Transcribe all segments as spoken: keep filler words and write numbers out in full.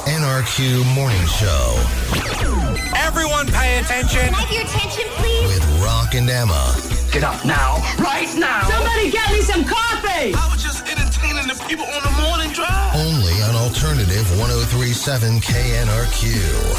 N R Q Morning Show. Everyone pay attention. Can I have your attention, please? With Rock and Emma. Get up now. Right now. Somebody get me some coffee. I was just entertaining the people on the morning drive. Only on Alternative one oh three point seven K N R Q.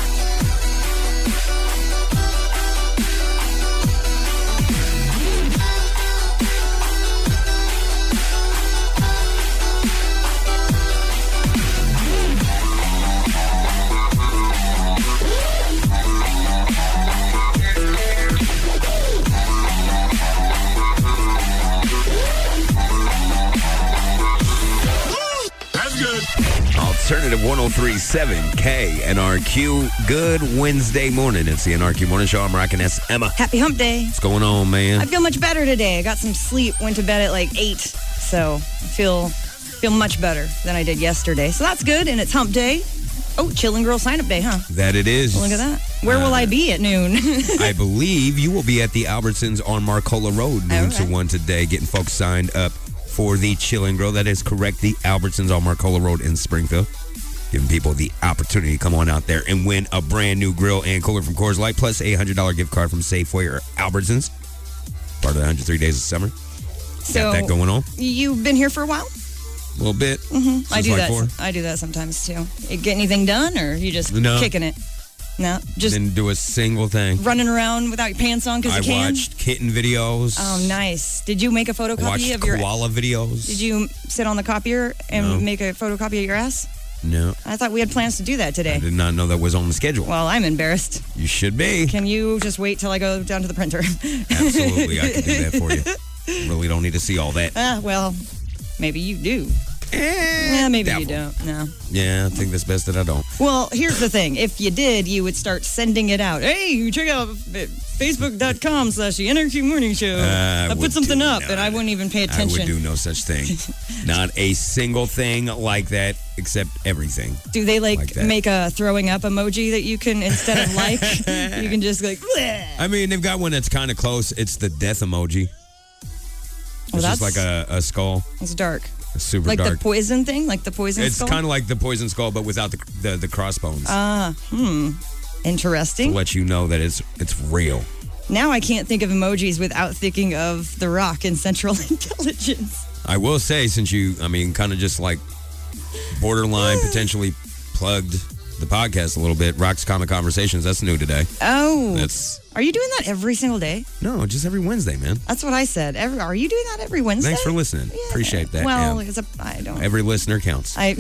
Alternative one oh three point seven K N R Q. Good Wednesday morning. It's the N R Q Morning Show. I'm rocking S. Emma. Happy hump day. What's going on, man? I feel much better today. I got some sleep, went to bed at like eight, so I feel feel much better than I did yesterday. So that's good, and it's hump day. Oh, Chillin' Girl sign-up day, huh? That it is. Well, look at that. Where uh, will I be at noon? I believe you will be at the Albertsons on Marcola Road, noon okay. to one today, getting folks signed up for the Chillin' Girl. That is correct. The Albertsons on Marcola Road in Springfield. Giving people the opportunity to come on out there and win a brand new grill and cooler from Coors Light, plus a one hundred dollars gift card from Safeway or Albertsons. Part of the one hundred three days of summer. So got that going on. You've been here for a while? A little bit. Mm-hmm. I do like that. Four. I do that sometimes, too. You get anything done, or you just no. kicking it? No, just didn't do a single thing. Running around without your pants on because you can? I watched kitten videos. Oh, nice. Did you make a photocopy watched of your... koala videos. Did you sit on the copier and no. make a photocopy of your ass? No. I thought we had plans to do that today. I did not know that was on the schedule. Well, I'm embarrassed. You should be. Can you just wait till I go down to the printer? Absolutely. I can do that for you. Really don't need to see all that. Uh, well, maybe you do. Eh, yeah, maybe doubtful. you don't. No. Yeah, I think it's best that I don't. Well, here's the thing. If you did, you would start sending it out. Hey, you check out Facebook.com slash the N R Q Morning Show. Uh, I put something up, not, and I wouldn't even pay attention. I would do no such thing. Not a single thing like that, except everything. Do they, like, like make a throwing up emoji that you can, instead of like, you can just, like, bleh. I mean, they've got one that's kind of close. It's the death emoji. It's well, just like a, a skull. It's dark. It's super like dark. Like the poison thing? Like the poison it's skull? It's kind of like the poison skull, but without the the, the crossbones. Ah, uh, hmm. Interesting. To let you know that it's it's real. Now I can't think of emojis without thinking of The Rock in Central Intelligence. I will say, since you, I mean, kind of just like borderline potentially plugged the podcast a little bit, Rock's Comic Conversations, that's new today. Oh. That's. Are you doing that every single day? No, just every Wednesday, man. That's what I said. Every, are you doing that every Wednesday? Thanks for listening. Yeah. Appreciate that. Well, yeah. it's a, I don't. Every listener counts. I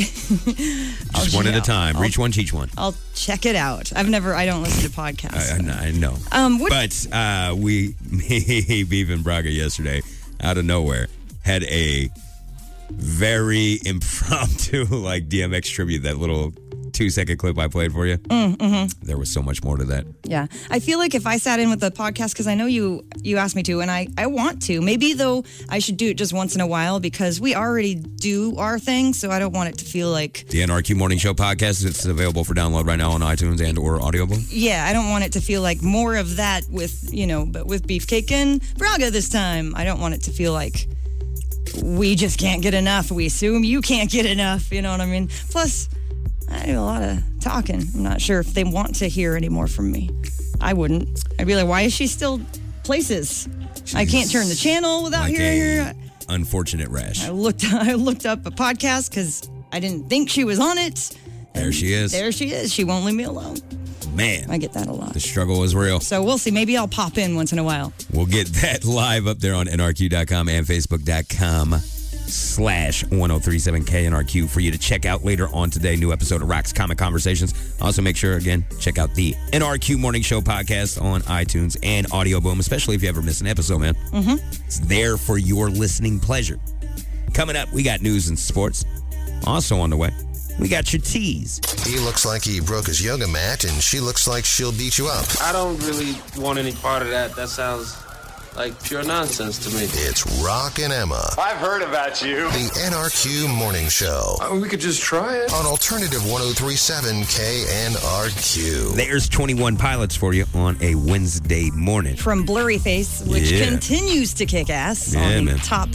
just one at a time. I'll, Reach one, teach one. I'll check it out. I've never. I don't listen to podcasts. I, I know. Um, what, but uh, we, me, Beef and Braga yesterday, out of nowhere, had a very impromptu like D M X tribute. That little two second clip I played for you. Mm, mm-hmm. There was so much more to that. Yeah. I feel like if I sat in with the podcast, because I know you you asked me to, and I, I want to. Maybe, though, I should do it just once in a while because we already do our thing, so I don't want it to feel like... The N R Q Morning Show podcast, it's available for download right now on iTunes and or Audible. Yeah, I don't want it to feel like more of that with, you know, but with Beefcake and Braga this time. I don't want it to feel like we just can't get enough. We assume you can't get enough, you know what I mean? Plus... I do a lot of talking. I'm not sure if they want to hear any more from me. I wouldn't. I'd be like, why is she still places? She's I can't turn the channel without like hearing a her. Unfortunate rash. I looked I looked up a podcast because I didn't think she was on it. There she is. There she is. She won't leave me alone. Man. I get that a lot. The struggle is real. So we'll see. Maybe I'll pop in once in a while. We'll get that live up there on N R Q dot com and Facebook dot com. slash one oh three point seven K N R Q for you to check out later on today. New episode of Rock's Comic Conversations. Also, make sure, again, check out the N R Q Morning Show podcast on iTunes and Audio Boom, especially if you ever miss an episode, man. Mm-hmm. It's there for your listening pleasure. Coming up, we got news and sports. Also on the way, we got your teas. He looks like he broke his yoga mat, and she looks like she'll beat you up. I don't really want any part of that. That sounds... like pure nonsense to me. It's Rock and Emma. I've heard about you. The N R Q Morning Show. Uh, we could just try it. On Alternative one oh three point seven K N R Q. There's twenty-one pilots for you on a Wednesday morning. From Blurry Face, which yeah. continues to kick ass yeah, on the man. top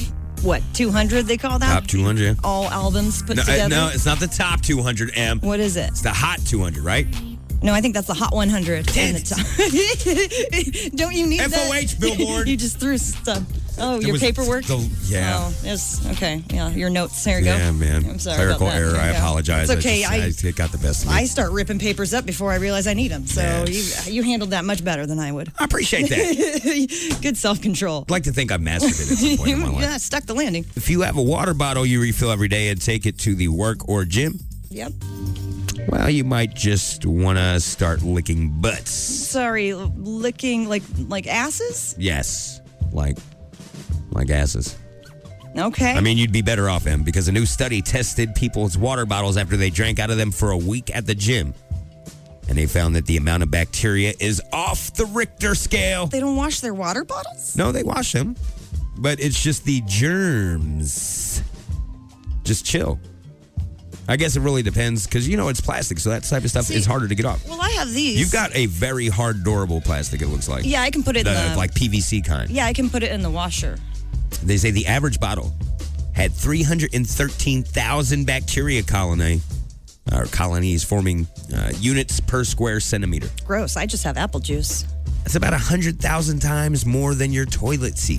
what, two hundred they call that? Top two hundred. All albums put No, uh, together? no, it's not the top two hundred, M. What is it? It's the hot two hundred, right? No, I think that's the Hot one hundred. Damn in the top. Don't you need F O H that? Billboard. You just threw stuff. Oh, It your was paperwork? the- yeah. Oh, yes. Okay. Yeah, your notes. There you go. Yeah, man. I'm sorry Clerical about that. error. There I you go. apologize. It's okay. I, just, I, it got the best of me. I start ripping papers up before I realize I need them. So Yeah. you you handled that much better than I would. I appreciate that. Good self-control. I'd like to think I've mastered it at some point in my life. Yeah, stuck the landing. If you have a water bottle you refill every day and take it to the work or gym, Yep. well, you might just want to start licking butts. Sorry, licking like like asses? Yes, like like asses. Okay. I mean, you'd be better off, Em, because a new study tested people's water bottles after they drank out of them for a week at the gym. And they found that the amount of bacteria is off the Richter scale. They don't wash their water bottles? No, they wash them, but it's just the germs. Just chill. I guess it really depends because, you know, it's plastic, so that type of stuff See, is harder to get off. Well, I have these. You've got a very hard, durable plastic, it looks like. Yeah, I can put it the, in the... like P V C kind. Yeah, I can put it in the washer. They say the average bottle had three hundred thirteen thousand bacteria colony, or colonies forming uh, units per square centimeter. Gross. I just have apple juice. That's about one hundred thousand times more than your toilet seat.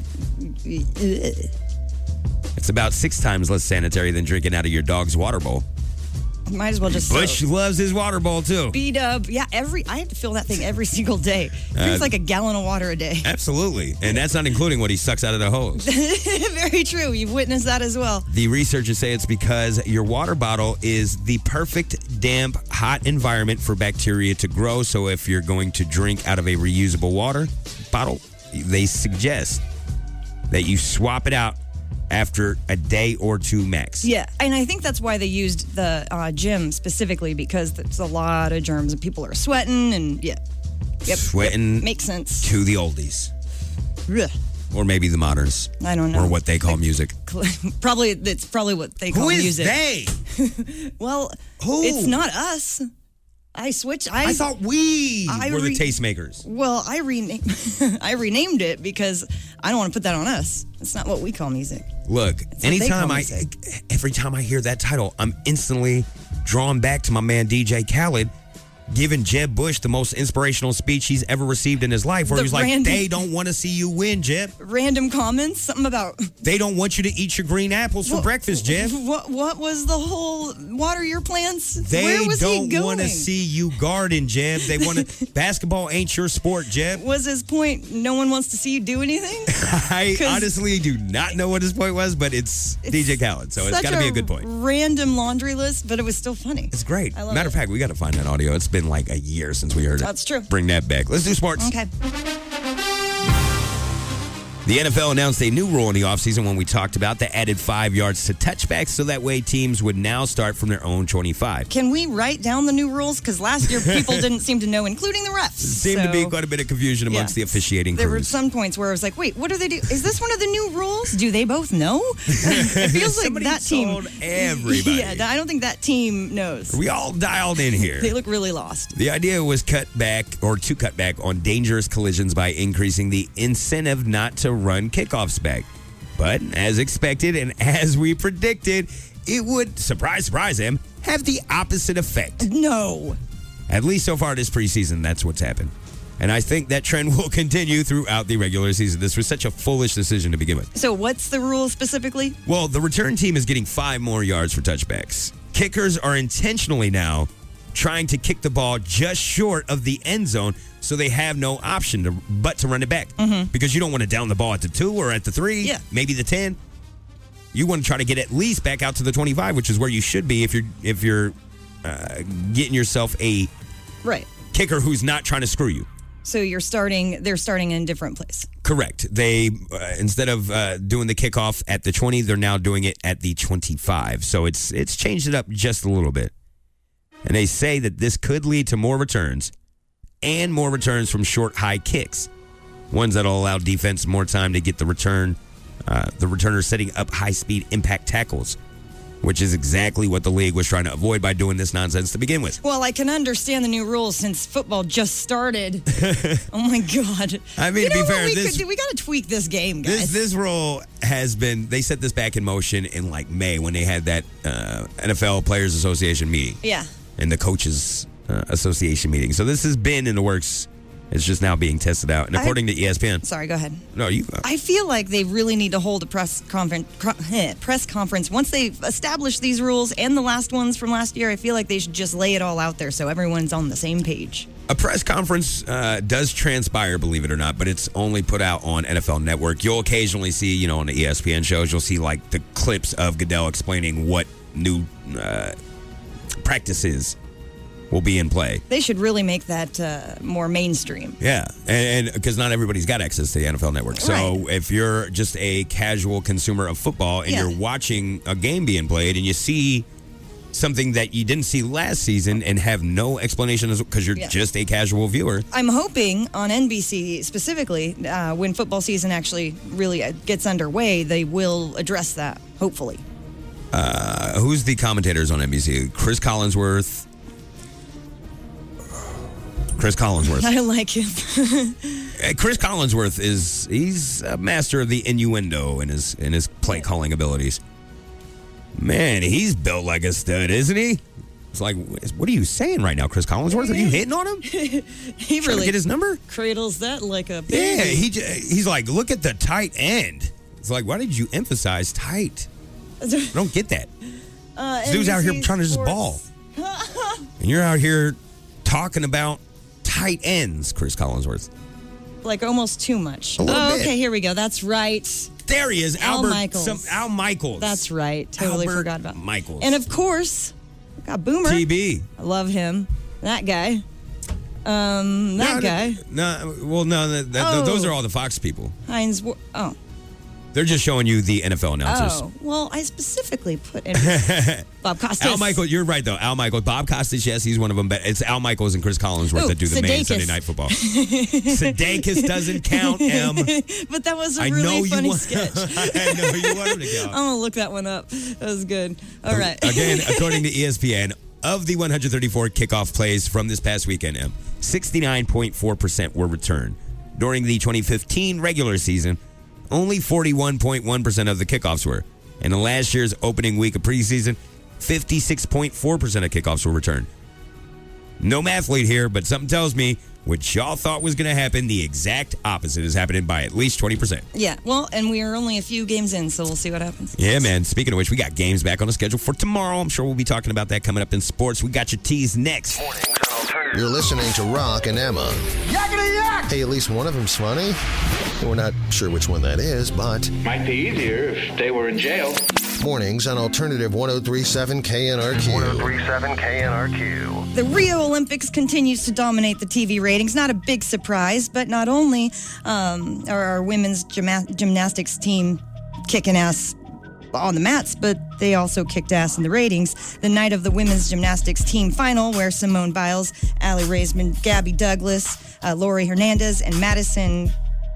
It's about six times less sanitary than drinking out of your dog's water bowl. Might as well just... Bush soak. loves his water bowl, too. B-dub. Yeah, every... I have to fill that thing every single day. It drinks Uh, like a gallon of water a day. Absolutely. And that's not including what he sucks out of the hose. Very true. You've witnessed that as well. The researchers say it's because your water bottle is the perfect damp, hot environment for bacteria to grow. So if you're going to drink out of a reusable water bottle, they suggest that you swap it out after a day or two max. Yeah, and I think that's why they used the uh, gym specifically, because there's a lot of germs and people are sweating and yeah. Yep. Sweating Yep. Makes sense. to the oldies. Ugh. Or maybe the moderns. I don't know. Or what they call Like, music. Probably, it's probably what they call Who is music. they? Well, Who? it's not us. I switched. I, I thought we I were the re- tastemakers. Well, I renamed. I renamed it because I don't want to put that on us. It's not what we call music. Look, what they anytime call I, music. every time I hear that title, I'm instantly drawn back to my man D J Khaled giving Jeb Bush the most inspirational speech he's ever received in his life, where The he was like, random- they don't want to see you win, Jeb. Random comments, something about They don't want you to eat your green apples for What- breakfast, Jeb. What what was the whole water your plants? They Where was he don't want to going? see you garden, Jeb. They want to. Basketball ain't your sport, Jeb. Was his point no one wants to see you do anything? I 'Cause- honestly do not know what his point was, but it's, D J Khaled, so it's Such got to be a good point. Random laundry list, but it was still funny. It's great. I love Matter it. of fact, we got to find that audio. It's been like a year since we heard it. That's true. Bring that back. Let's do sports. Okay. The N F L announced a new rule in the offseason when we talked about that added five yards to touchbacks, so that way teams would now start from their own twenty-five. Can we write down the new rules? Because last year people didn't seem to know, including the refs. Seemed to So, be quite a bit of confusion amongst yeah. the officiating There were crews. some points where I was like, wait, what do they do? Is this one of the new rules? Do they both know? It feels like Somebody that team. told everybody. Yeah, I don't think that team knows. We all dialed in here. They look really lost. The idea was cut back or to cut back on dangerous collisions by increasing the incentive not to run kickoffs back. But as expected and as we predicted, it would, surprise, surprise him, have the opposite effect. No. At least so far this preseason, that's what's happened. And I think that trend will continue throughout the regular season. This was such a foolish decision to begin with. So what's the rule specifically? Well, the return team is getting five more yards for touchbacks. Kickers are intentionally now trying to kick the ball just short of the end zone, so they have no option to, but to run it back. Mm-hmm. Because you don't want to down the ball at the two or at the three, Yeah. maybe the ten. You want to try to get at least back out to the twenty-five, which is where you should be if you're if you're uh, getting yourself a Right. kicker who's not trying to screw you. So you're starting, they're starting in a different place. Correct. They, uh, instead of uh, doing the kickoff at the twenty, they're now doing it at the twenty-five. So it's it's changed it up just a little bit. And they say that this could lead to more returns and more returns from short, high kicks. Ones that'll allow defense more time to get the return, uh, the returner setting up high-speed impact tackles. which is exactly what the league was trying to avoid by doing this nonsense to begin with. Well, I can understand the new rules since football just started. Oh, my God. I mean, you to know be fair, what we this- could do? We got to tweak this game, guys. This this rule has been, they set this back in motion in like May when they had that uh, N F L Players Association meeting. Yeah. And the Coaches uh, Association meeting. So this has been in the works. It's just now being tested out. And according I- to E S P N. Sorry, go ahead. No, you. Uh, I feel like they really need to hold a press conference. Press conference once they've established these rules and the last ones from last year. I feel like they should just lay it all out there so everyone's on the same page. A press conference uh, does transpire, believe it or not, but it's only put out on N F L Network. You'll occasionally see, you know, on the E S P N shows, you'll see like the clips of Goodell explaining what new uh, practices will be in play. They should really make that uh, more mainstream. Yeah, and because not everybody's got access to the N F L Network. So Right. if you're just a casual consumer of football and Yeah. you're watching a game being played and you see something that you didn't see last season and have no explanation because you're Yeah. just a casual viewer. I'm hoping on N B C specifically, uh, when football season actually really uh, gets underway, they will address that, hopefully. Uh, who's the commentators on N B C? Chris Collinsworth. Chris Collinsworth. I like him. Uh, Chris Collinsworth is he's a master of the innuendo in his in his play calling abilities. Man, he's built like a stud, isn't he? It's like, what are you saying right now, Chris Collinsworth? Are you hitting on him? he Trying to really get his number? cradles that like a baby. Yeah, he j- he's like, look at the tight end. It's like, why did you emphasize tight? I don't get that. Uh, This dude's out here N B C trying to just Sports. ball. And you're out here talking about tight ends, Chris Collinsworth. Like almost too much. A little oh, bit. okay, here we go. That's right. There he is, Al Albert Michaels. Some, Al Michaels. That's right. Totally Albert forgot about Michaels. And of course, we got Boomer. T B. I love him. That guy. Um, that no, guy. No, well, no, that, that, Oh. those are all the Fox people. Heinz. Wa- Oh. They're just showing you the N F L announcers. Oh. Well, I specifically put in Bob Costas. Al Michaels, you're right though. Al Michaels, Bob Costas, yes, he's one of them. But it's Al Michaels and Chris Collinsworth Oh, that do the main Sudeikis. Sunday Night Football. Sudeikis doesn't count, Em. But that was a I really know you funny want. sketch. I know you want him to count. I'm going to look that one up. That was good. All right. Again, according to E S P N, of the one hundred thirty-four kickoff plays from this past weekend, Em, sixty-nine point four percent were returned. During the twenty fifteen regular season, only forty-one point one percent of the kickoffs were. And in last year's opening week of preseason, fifty-six point four percent of kickoffs were returned. No mathlete here, but something tells me what y'all thought was going to happen, the exact opposite is happening by at least twenty percent. Yeah. Well, and we are only a few games in, so we'll see what happens. Yeah, man. Speaking of which, we got games back on the schedule for tomorrow. I'm sure we'll be talking about that coming up in sports. We got your teas next. You're listening to Rock and Emma. Hey, at least one of them's funny. We're not sure which one that is, but Might be easier if they were in jail. mornings on Alternative one oh three point seven K N R Q. one oh three point seven K N R Q. The Rio Olympics continues to dominate the T V ratings. Not a big surprise, but not only um, are our women's gymna- gymnastics team kicking ass on the mats, but they also kicked ass in the ratings. The night of the women's gymnastics team final, where Simone Biles, Allie Raisman, Gabby Douglas, uh, Lori Hernandez, and Madison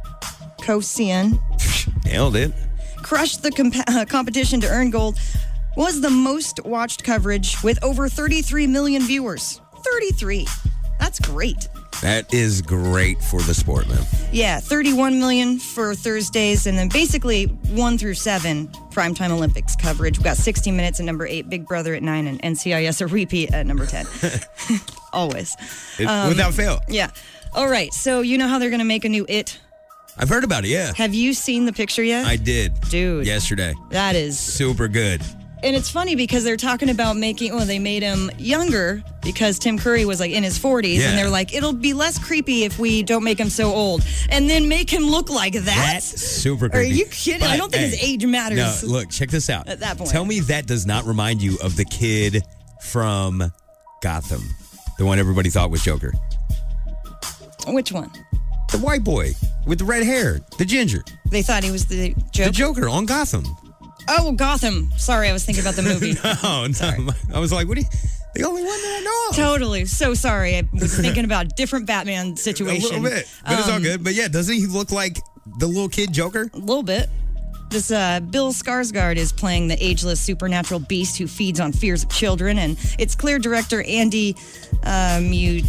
Kosian Nailed it. crushed the comp- uh, competition to earn gold, was the most watched coverage with over thirty-three million viewers. thirty-three. That's great. That is great for the sport, man. Yeah, thirty-one million for Thursdays, and then basically one through seven primetime Olympics coverage. We got sixty minutes at number eight, Big Brother at nine, and N C I S a repeat at number ten. Always. It- Um, without fail. Yeah. All right, so you know how they're going to make a new It? I've heard about it, yeah. Have you seen the picture yet? I did. Dude. Yesterday. That is Super good. And it's funny because they're talking about making, well, they made him younger because Tim Curry was like in his forties. Yeah. And they're like, it'll be less creepy if we don't make him so old. And then make him look like that? That's super Are creepy. you kidding? I But, don't think his hey, age matters. No, look, check this out. At that point. Tell me that does not remind you of the kid from Gotham. The one everybody thought was Joker. Which one? The white boy with the red hair. The ginger. They thought he was the Joker. The Joker on Gotham. Oh, Gotham. Sorry, I was thinking about the movie. Oh, no. I was like, what are you... The only one that I know of. Totally. So sorry. I was thinking about a different Batman situation. A little bit. But it's all Um, good. But yeah, doesn't he look like the little kid Joker? A little bit. This uh, Bill Skarsgård is playing the ageless supernatural beast who feeds on fears of children, and it's clear director Andy uh,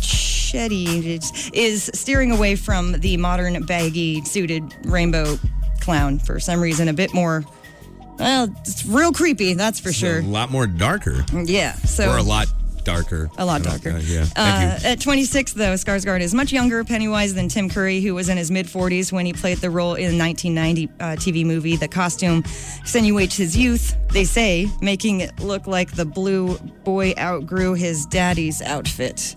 Muschietti is steering away from the modern baggy suited rainbow clown for some reason. A bit more, well, it's real creepy, that's for sure. A lot more darker. Yeah. So or a lot darker. A lot darker. Uh, yeah. Thank Uh, you. at twenty-six, though, Skarsgård is much younger, Pennywise, than Tim Curry, who was in his mid-forties when he played the role in the nineteen ninety uh, T V movie. The costume accentuates his youth, they say, making it look like the blue boy outgrew his daddy's outfit.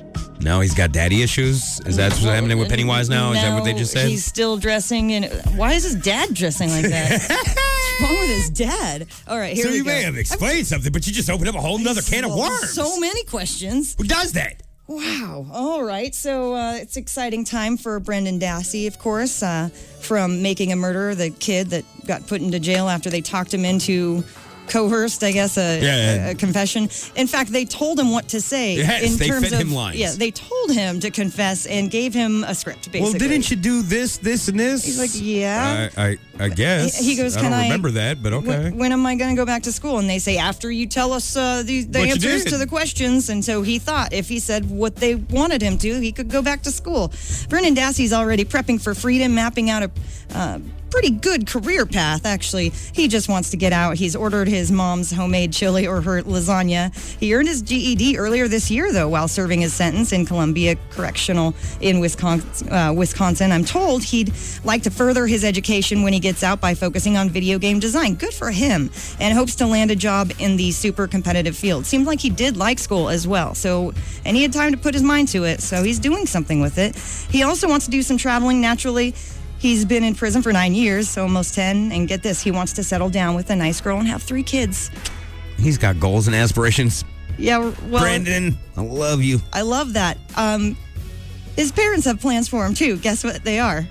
Now he's got daddy issues? Is that what's happening with Pennywise now? Is that what they just said? He's still dressing in... Why is his dad dressing like that? What's wrong with his dad? All right, here so we you go. may have explained something, but you just opened up a whole nother can of Well, worms. So many questions. Who does that? Wow. All right. So uh, it's exciting time for Brendan Dassey, of course, uh, from Making a Murderer, the kid that got put into jail after they talked him into coerced, I guess, a, Yeah. a, a confession. In fact, they told him what to say. Yes, in they terms fed of, him lines. Yeah, they told him to confess and gave him a script, basically. Well, didn't you do this, this, and this? He's like, yeah. I, I, I guess. He- he goes, I "Can don't I- remember that, but okay. When, when am I going to go back to school? And they say, after you tell us uh, the, the What you answers did. to the questions. And so he thought if he said what they wanted him to, he could go back to school. Brendan Dassey's already prepping for freedom, mapping out a uh, pretty good career path, actually. He just wants to get out. He's ordered his mom's homemade chili or her lasagna. He earned his G E D earlier this year, though, while serving his sentence in Columbia Correctional in Wisconsin. Uh, Wisconsin. I'm told he'd like to further his education when he gets out by focusing on video game design. Good for him. And hopes to land a job in the super competitive field. Seemed like he did like school as well. So, and he had time to put his mind to it. So he's doing something with it. He also wants to do some traveling naturally. He's been in prison for nine years, so almost ten. And get this, he wants to settle down with a nice girl and have three kids. He's got goals and aspirations. Yeah, well, Brandon, I love you. I love that. Um, his parents have plans for him, too. Guess what they are?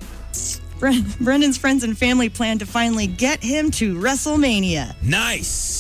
Bre- Brendan's friends and family plan to finally get him to WrestleMania. Nice.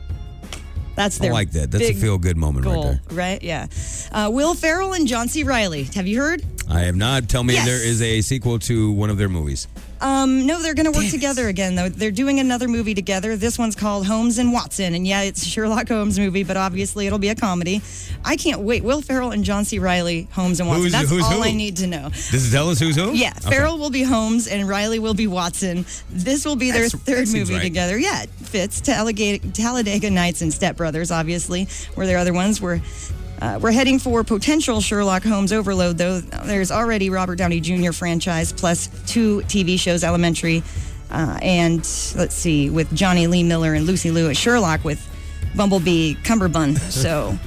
That's I their like that. That's a big feel-good moment right goal, there. right? Yeah. Uh, Will Ferrell and John C. Reilly. Have you heard? I have not. Tell me Yes. there is a sequel to one of their movies. Um, no, they're going to work Damn it. together again, though. They're doing another movie together. This one's called Holmes and Watson. And yeah, it's a Sherlock Holmes movie, but obviously it'll be a comedy. I can't wait. Will Ferrell and John C. Reilly, Holmes and Watson. Who's- That's who's all who? I need to know. Does it tell us who's who? Yeah, Okay. Ferrell will be Holmes and Riley will be Watson. This will be their That's- third that seems movie right. together. Yeah, it fits. Talladega, Talladega Nights and Step Brothers, obviously, were their other ones. We're, uh, we're heading for potential Sherlock Holmes overload, though. There's already Robert Downey Junior franchise plus two T V shows, Elementary, uh, and let's see, with Johnny Lee Miller and Lucy Liu as Sherlock with Bumblebee Cumberbund. So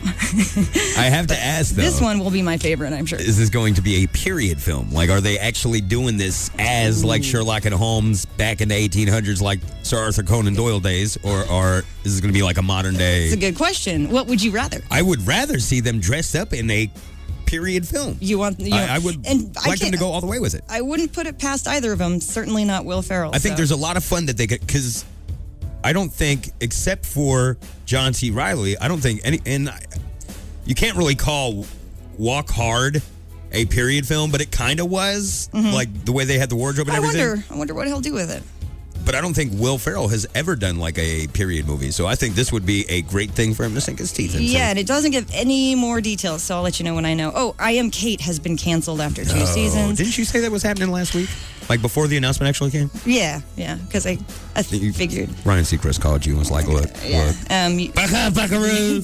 I have to ask, though. this one will be my favorite, I'm sure. Is this going to be a period film? Like, are they actually doing this as like Sherlock and Holmes back in the eighteen hundreds, like Sir Arthur Conan Doyle days, or, or is this going to be like a modern day? It's a good question. What would you rather? I would rather see them dressed up in a period film. You want? You I, I would and I like them can't- to go all the way with it. I wouldn't put it past either of them. Certainly not Will Ferrell. I think so. there's a lot of fun that they could, because I don't think, except for John C. Reilly, I don't think any, and I, you can't really call Walk Hard a period film, but it kind of was, like the way they had the wardrobe and I everything. wonder. I wonder what he'll do with it. But I don't think Will Ferrell has ever done like a period movie, so I think this would be a great thing for him to sink his teeth into. Yeah, and it doesn't give any more details, so I'll let you know when I know. Oh, I Am Kate has been canceled after two Oh, seasons. didn't you say that was happening last week? Like before the announcement actually came? Yeah, yeah, because I, I You- figured. Ryan Seacrest called you and was like, look, Yeah. look. Um, you- Bucka, buckaroo.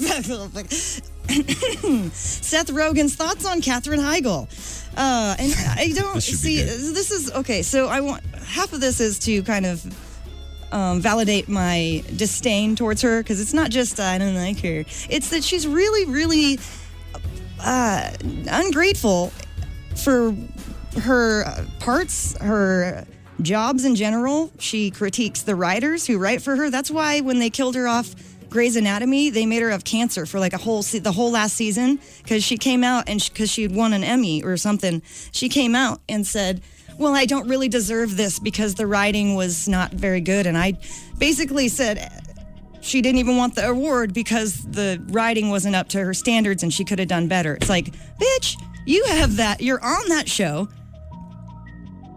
Seth Rogen's thoughts on Katherine Heigl. Uh, and I don't This should be see, good. this is, okay, so I want, half of this is to kind of um, validate my disdain towards her, because it's not just, uh, I don't like her. It's that she's really, really uh, ungrateful for her uh, parts, her jobs in general. She critiques the writers who write for her. That's why when they killed her off Grey's Anatomy, they made her have cancer for like a whole se- the whole last season, because she came out and because she had won an Emmy or something. She came out and said, well, I don't really deserve this because the writing was not very good. And I basically said she didn't even want the award because the writing wasn't up to her standards and she could have done better. It's like, bitch, you have that. You're on that show.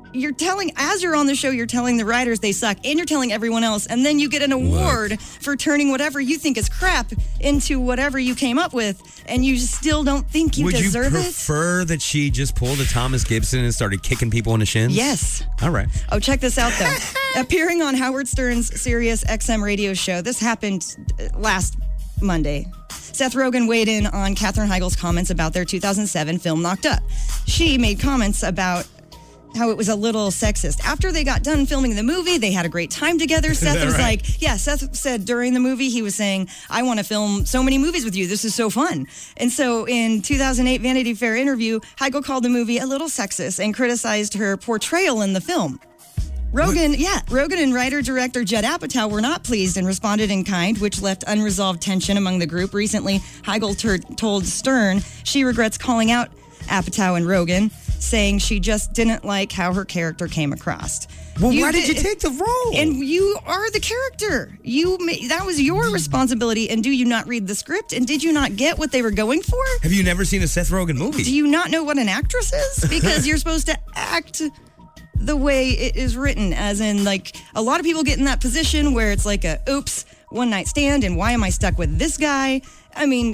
you're telling, as you're on the show, you're telling the writers they suck, and you're telling everyone else, and then you get an award Look. for turning whatever you think is crap into whatever you came up with, and you still don't think you Would deserve you it? prefer that she just pulled a Thomas Gibson and started kicking people in the shins? Yes. All right. Oh, check this out, though. Appearing on Howard Stern's Sirius X M radio show, this happened last Monday. Seth Rogen weighed in on Katherine Heigl's comments about their two thousand seven film Knocked Up. She made comments about how it was a little sexist. After they got done filming the movie, they had a great time together. Seth was right? like, yeah, Seth said during the movie, he was saying, I want to film so many movies with you. This is so fun. And so in two thousand eight Vanity Fair interview, Heigl called the movie a little sexist and criticized her portrayal in the film. Rogen, yeah, Rogen and writer-director Judd Apatow were not pleased and responded in kind, which left unresolved tension among the group. Recently, Heigl ter- told Stern she regrets calling out Apatow and Rogen, saying she just didn't like how her character came across. Well, you why did, did you take the role? And you are the character. You ma- that was your responsibility. And do you not read the script? And did you not get what they were going for? Have you never seen a Seth Rogen movie? Do you not know what an actress is? Because you're supposed to act the way it is written, as in, like, a lot of people get in that position where it's like a oops, one night stand, and why am I stuck with this guy? I mean,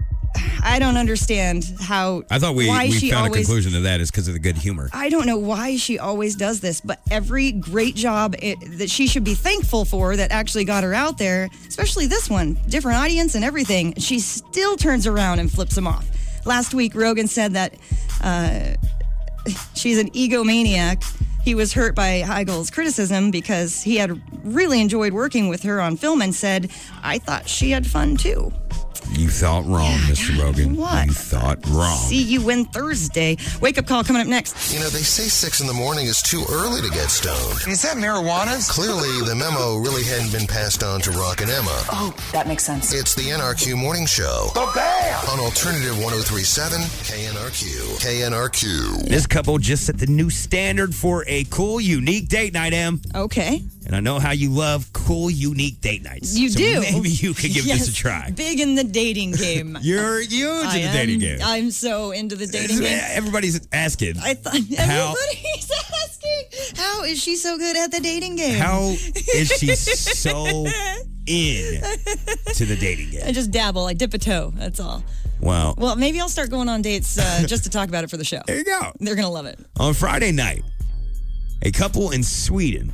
I don't understand how. I thought we, why we she found always, a conclusion to that is because of the good humor. I don't know why she always does this, but every great job it, that she should be thankful for that actually got her out there, especially this one, different audience and everything, she still turns around and flips them off. Last week, Rogen said that uh, she's an egomaniac. He was hurt by Heigl's criticism because he had really enjoyed working with her on film and said, I thought she had fun too. You thought wrong, yeah, Mister God, Rogen. What? You thought wrong. See you win Thursday. Wake up call coming up next. You know, they say six in the morning is too early to get stoned. Is that marijuana? Clearly, the memo really hadn't been passed on to Rock and Emma. Oh, that makes sense. It's the N R Q Morning Show. The Bam! On Alternative one oh three point seven, K N R Q. K N R Q. This couple just set the new standard for a cool, unique date night, Em. Okay. And I know how you love cool, unique date nights. You so do. Maybe you could give yes, this a try. Big in the dating game. You're huge I in the am, dating game. I'm so into the dating game. Everybody's asking. I thought everybody's asking. How is she so good at the dating game? How is she so in to the dating game? I just dabble. I dip a toe. That's all. Wow. Well, maybe I'll start going on dates uh, just to talk about it for the show. There you go. They're going to love it. On Friday night, a couple in Sweden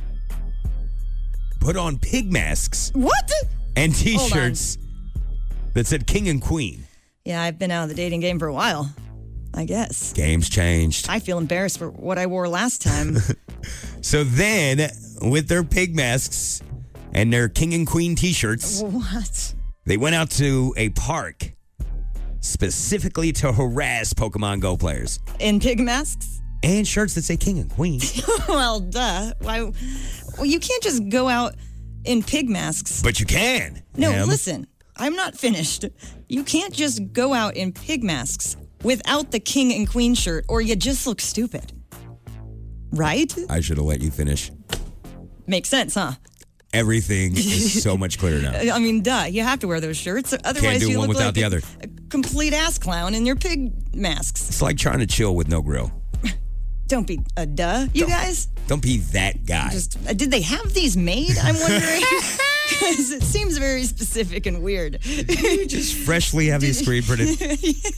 put on pig masks. What? And T-shirts that said King and Queen. Yeah, I've been out of the dating game for a while, I guess. Game's changed. I feel embarrassed for what I wore last time. So then, with their pig masks and their King and Queen T-shirts, what? They went out to a park specifically to harass Pokemon Go players. In pig masks? And shirts that say King and Queen. Well, duh. Why? Well, you can't just go out in pig masks. But you can. No, Em. listen. I'm not finished. You can't just go out in pig masks without the King and Queen shirt, or you just look stupid. Right? I should have let you finish. Makes sense, huh? Everything is so much clearer now. I mean, duh. You have to wear those shirts. Otherwise, Can't do you one look without like the a, other. a complete ass clown in your pig masks. It's like trying to chill with no grill. Don't be a duh, you Don't- guys. Don't be that guy. Just uh, did they have these made? I'm wondering because it seems very specific and weird. Just freshly have these screen printed. Does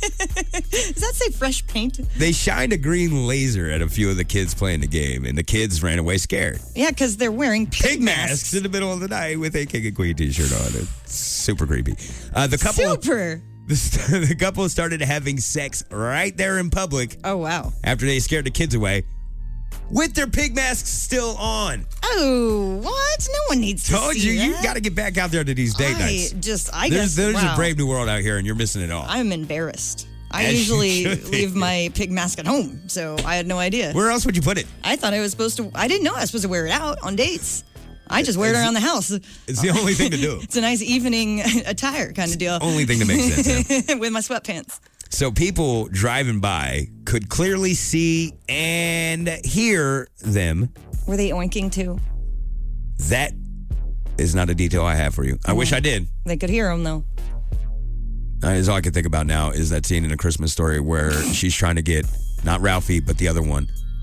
that say fresh paint? They shined a green laser at a few of the kids playing the game, and the kids ran away scared. Yeah, because they're wearing pig, Pig masks in the middle of the night with a King and Queen T-shirt on. It's super creepy. Uh, the couple, Super. The, the couple started having sex right there in public Oh wow. after they scared the kids away, with their pig masks still on. Oh, what? No one needs to Told see you, that. you got to get back out there to these date I nights. just, I There's, guess. there's wow. a brave new world out here, and you're missing it all. I'm embarrassed. I As you usually should be. leave my pig mask at home, so I had no idea. Where else would you put it? I thought I was supposed to. I didn't know I was supposed to wear it out on dates. I just wear it It's- around the house. It's the only thing to do. It's a nice evening attire kind of deal. Only thing that makes sense. Yeah. With my sweatpants. So people driving by could clearly see and hear them. Were they oinking too? That is not a detail I have for you. I wish I did. They could hear them though. Uh, is all I can think about now is that scene in A Christmas Story where she's trying to get, not Ralphie, but the other one,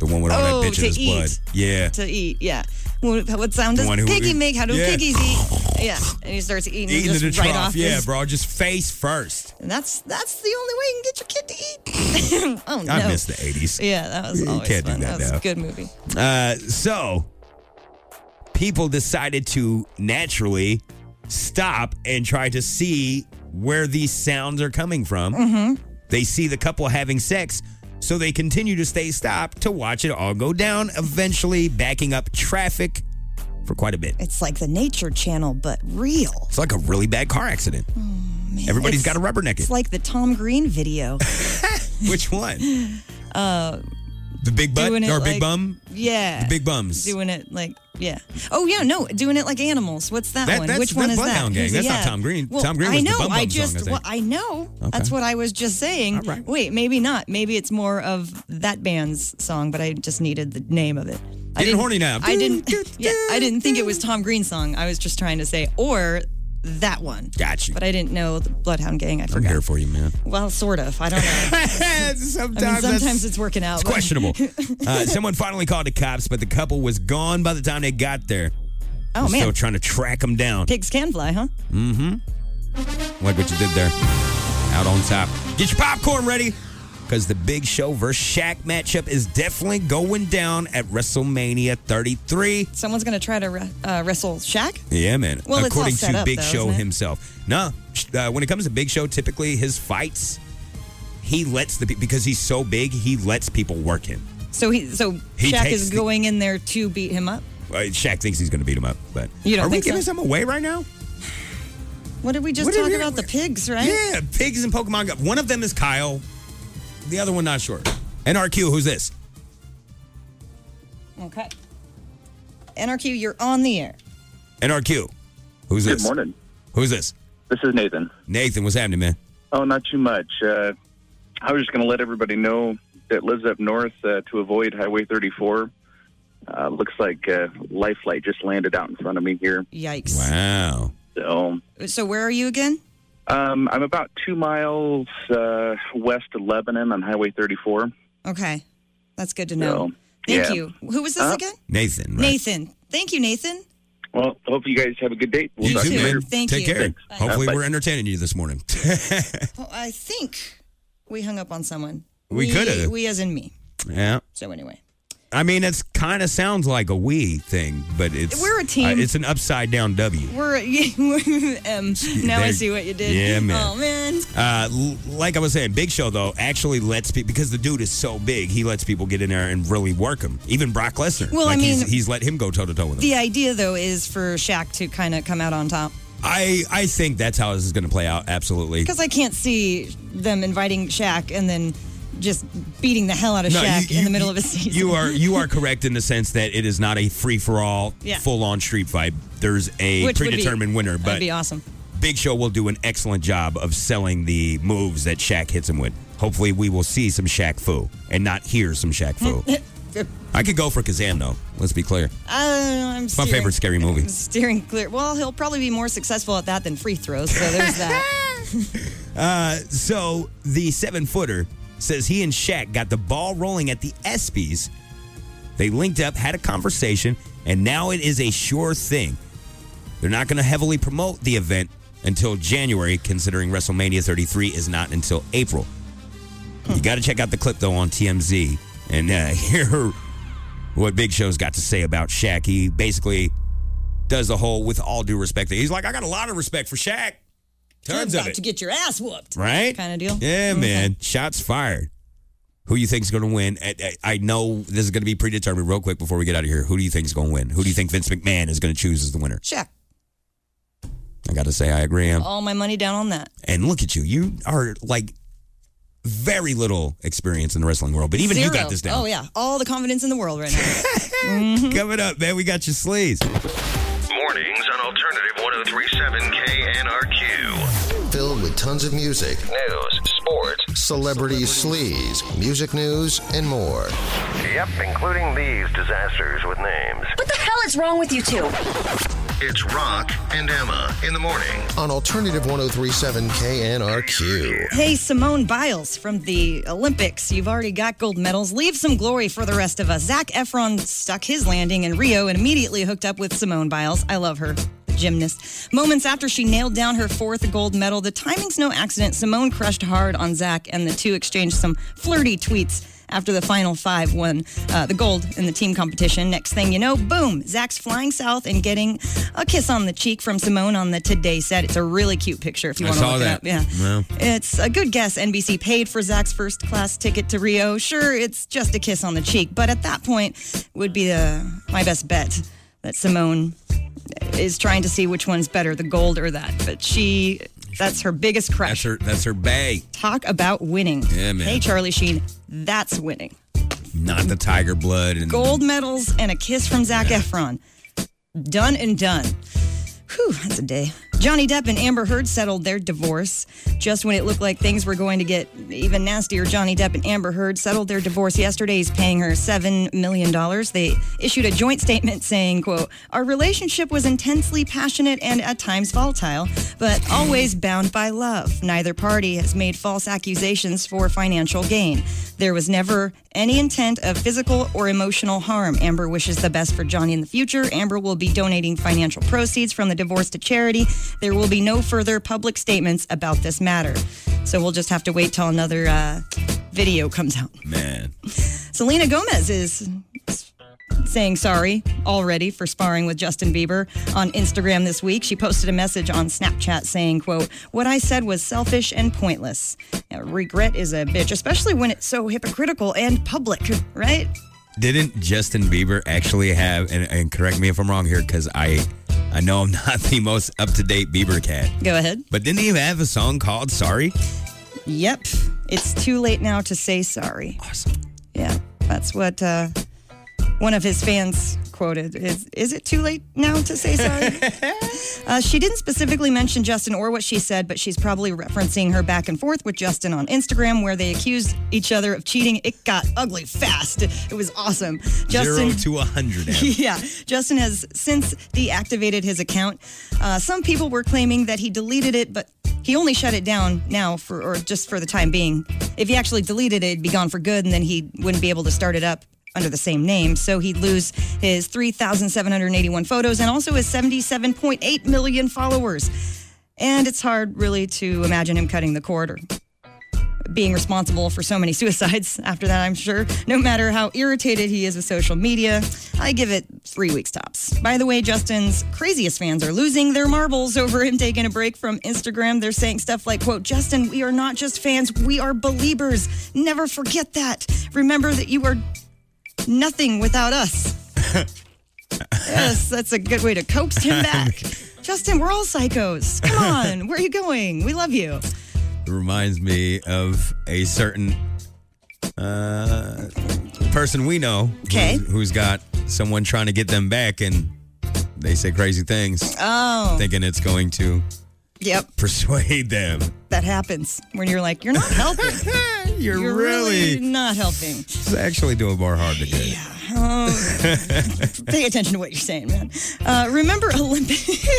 The one with all Oh, that bitch to in his eat. blood. Yeah. To eat, yeah. What, what sound does The one who- piggy make? How do yeah. piggies eat? Yeah, and he starts eating, Eating just in the right trough. off Yeah, his, bro. Just face first. And that's that's the only way you can get your kid to eat. Oh no! I miss the eighties. Yeah, that was You always can't do fun. that was now. a good movie. Uh, so, people decided to naturally stop and try to see where these sounds are coming from. Mm-hmm. They see the couple having sex, so they continue to stay stopped to watch it all go down, eventually backing up traffic for quite a bit. It's like the Nature Channel, but real. It's like a really bad car accident. Man, Everybody's it's- got a rubberneck. It's like the Tom Green video. Which one? Uh, The big butt or doing it big like- bum? Yeah. The big bums. Doing it like, yeah. Oh, yeah, no, doing it like animals. What's that, That- one? that's- Which one that's is that? Bloodhound Gang. Who's- That's not yeah. Tom Green. Well, Tom Green I was the know. Bum I Bum just, song, I think. well, I know. Okay. That's what I was just saying. All right. Wait, maybe not. Maybe it's more of that band's song, but I just needed the name of it. I Getting didn't- horny now. I didn't. Yeah, I didn't think it was Tom Green's song. I was just trying to say, or that one. Got you. But I didn't know the Bloodhound Gang. I I'm forgot. here for you, man. Well, sort of. I don't know. sometimes I mean, sometimes that's- it's working out. It's but- questionable. uh, someone finally called the cops, but the couple was gone by the time they got there. Oh, They're man. Still trying to track them down. Pigs can fly, huh? Mm-hmm. Like what you did there. Out on top. Get your popcorn ready, because the Big Show versus Shaq matchup is definitely going down at WrestleMania thirty-three. Someone's going to try to re- uh, wrestle Shaq? Yeah, man. Well, it's all According set to up, Big though, Show isn't it? himself. No, uh, when it comes to Big Show, typically his fights, he lets the people, because he's so big, he lets people work him. So he, so He Shaq takes is the- going in there to beat him up? Uh, Shaq thinks he's going to beat him up, but You don't are think we giving so? some away right now? What did we just What did talk we- about? The pigs, right? Yeah, pigs and Pokemon Go. One of them is Kyle. The other one, not sure. N R Q, who's this? Okay. N R Q, you're on the air. N R Q, who's Good this? morning. Who's this? This is Nathan. Nathan, what's happening, man? Oh, not too much. Uh, I was just going to let everybody know that lives up north uh, to avoid Highway thirty-four. Uh, looks like uh, Life Flight just landed out in front of me here. Yikes. Wow. So, So where are you again? um, I'm about two miles uh, west of Lebanon on Highway thirty-four. Okay. That's good to know. So, Thank yeah. you. Who was this Uh, again? Nathan, right? Nathan. Thank you, Nathan. Well, hope you guys have a good day. We'll You talk too, to you man. later. Thank Take you. care. Bye. Hopefully, Bye. we're entertaining you this morning. Oh, I think we hung up on someone. We coulda. We as in me. yeah. So anyway. I mean, it's kind of sounds like a we thing, but it's We're a team. uh, it's an upside down W. We're, we're um, now I There- see what you did. Yeah, man. Oh, man. Uh, l- like I was saying, Big Show though actually lets people, because the dude is so big, he lets people get in there and really work him. Even Brock Lesnar. Well, like I he's, mean- he's let him go toe to toe with him. The idea, though, is for Shaq to kind of come out on top. I I think that's how this is going to play out. Absolutely. Because I can't see them inviting Shaq and then just beating the hell out of No, Shaq you- in the you- middle of a season. You are you are correct in the sense that it is not a free for all, Yeah. full on street fight. There's a Which would be- predetermined winner, That'd but be awesome. Big Show will do an excellent job of selling the moves that Shaq hits him with. Hopefully, we will see some Shaq Fu and not hear some Shaq Fu. I could go for Kazam though. Let's be clear. Uh, I'm My steering- favorite scary movie. I'm steering clear. Well, he'll probably be more successful at that than free throws, so there's that. Uh, so the seven footer says he and Shaq got the ball rolling at the ESPYs. They linked up, had a conversation, and now it is a sure thing. They're not going to heavily promote the event until January, considering WrestleMania thirty-three is not until April. You got to check out the clip, though, on T M Z and uh, hear what Big Show's got to say about Shaq. He basically does the whole, with all due respect, thing. He's like, I got a lot of respect for Shaq. Tons You're of about it. to get your ass whooped. Right? Kind of deal. Yeah, Okay. man. Shots fired. Who do you think is going to win? I, I I know this is going to be predetermined real quick before we get out of here. Who do you think is going to win? Who do you think Vince McMahon is going to choose as the winner? Shaq. I got to say, I agree. Em. All my money down on that. And look at you. You are like very little experience in the wrestling world, but even you Zero. got this down. Oh, yeah. All the confidence in the world right now. Coming up, man, we got your sleeves. Mornings on Alternative ten thirty-seven K N R Q. Filled with tons of music, News, sports. celebrity sleaze, music news, and more. Yep, including these disasters with names. What the hell is wrong with you two? It's Rock and Emma in the morning on Alternative one oh three point seven K N R Q. Hey, Simone Biles from the Olympics. You've already got gold medals. Leave some glory for the rest of us. Zac Efron stuck his landing in Rio and immediately hooked up with Simone Biles. I love her. Gymnast. Moments after she nailed down her fourth gold medal, the timing's no accident. Simone crushed hard on Zac, and the two exchanged some flirty tweets after the final five won uh, the gold in the team competition. Next thing you know, boom, Zac's flying south and getting a kiss on the cheek from Simone on the Today set. It's a really cute picture if you want to look that. it up. Yeah, well. It's a good guess. N B C paid for Zac's first class ticket to Rio. Sure, it's just a kiss on the cheek, but at that point would be the, my best bet that Simone is trying to see which one's better, the gold or that. But she, that's her biggest crush. That's her, that's her bae. Talk about winning. Yeah, man. Hey, Charlie Sheen, that's winning. Not the tiger blood. And Gold medals and a kiss from Zac yeah. Efron. Done and done. Whew, that's a day. Johnny Depp and Amber Heard settled their divorce. Just when it looked like things were going to get even nastier, Johnny Depp and Amber Heard settled their divorce yesterday. He's paying her seven million dollars. They issued a joint statement saying, quote, "Our relationship was intensely passionate and at times volatile, but always bound by love. Neither party has made false accusations for financial gain. There was never any intent of physical or emotional harm. Amber wishes the best for Johnny in the future. Amber will be donating financial proceeds from the divorce to charity. There will be no further public statements about this matter." So we'll just have to wait till another uh, video comes out. Man. Selena Gomez is saying sorry already for sparring with Justin Bieber on Instagram this week. She posted a message on Snapchat saying, quote, "What I said was selfish and pointless. Now, regret is a bitch, especially when it's so hypocritical and public," right? Didn't Justin Bieber actually have, and, and correct me if I'm wrong here, because I I know I'm not the most up-to-date Bieber cat. Go ahead. But didn't he have a song called Sorry? Yep. It's too late now to say sorry. Awesome. Yeah, that's what uh, one of his fans quoted. Is, is it too late now to say sorry? uh, she didn't specifically mention Justin or what she said, but she's probably referencing her back and forth with Justin on Instagram, where they accused each other of cheating. It got ugly fast. It was awesome. Justin, Zero to a hundred. Yeah. Justin has since deactivated his account. Uh, some people were claiming that he deleted it, but he only shut it down now for, or just for the time being. If he actually deleted it, it'd be gone for good, and then he wouldn't be able to start it up under the same name. So he'd lose his three thousand seven hundred eighty-one photos and also his seventy-seven point eight million followers. And it's hard really to imagine him cutting the cord or being responsible for so many suicides after that, I'm sure. No matter how irritated he is with social media, I give it three weeks tops. By the way, Justin's craziest fans are losing their marbles over him taking a break from Instagram. They're saying stuff like, quote, "Justin, we are not just fans, we are believers. Never forget that. Remember that you are nothing without us." Yes, that's a good way to coax him back. Justin, we're all psychos. Come on, where are you going? We love you. It reminds me of a certain uh, person we know okay. who's, who's got someone trying to get them back, and they say crazy things. Oh. Thinking it's going to yep. persuade them. That happens when you're like, you're not helping. you're, you're really, really not helping. It's actually doing more hard to get. Yeah. Um, pay attention to what you're saying, man. Uh, remember Olympic.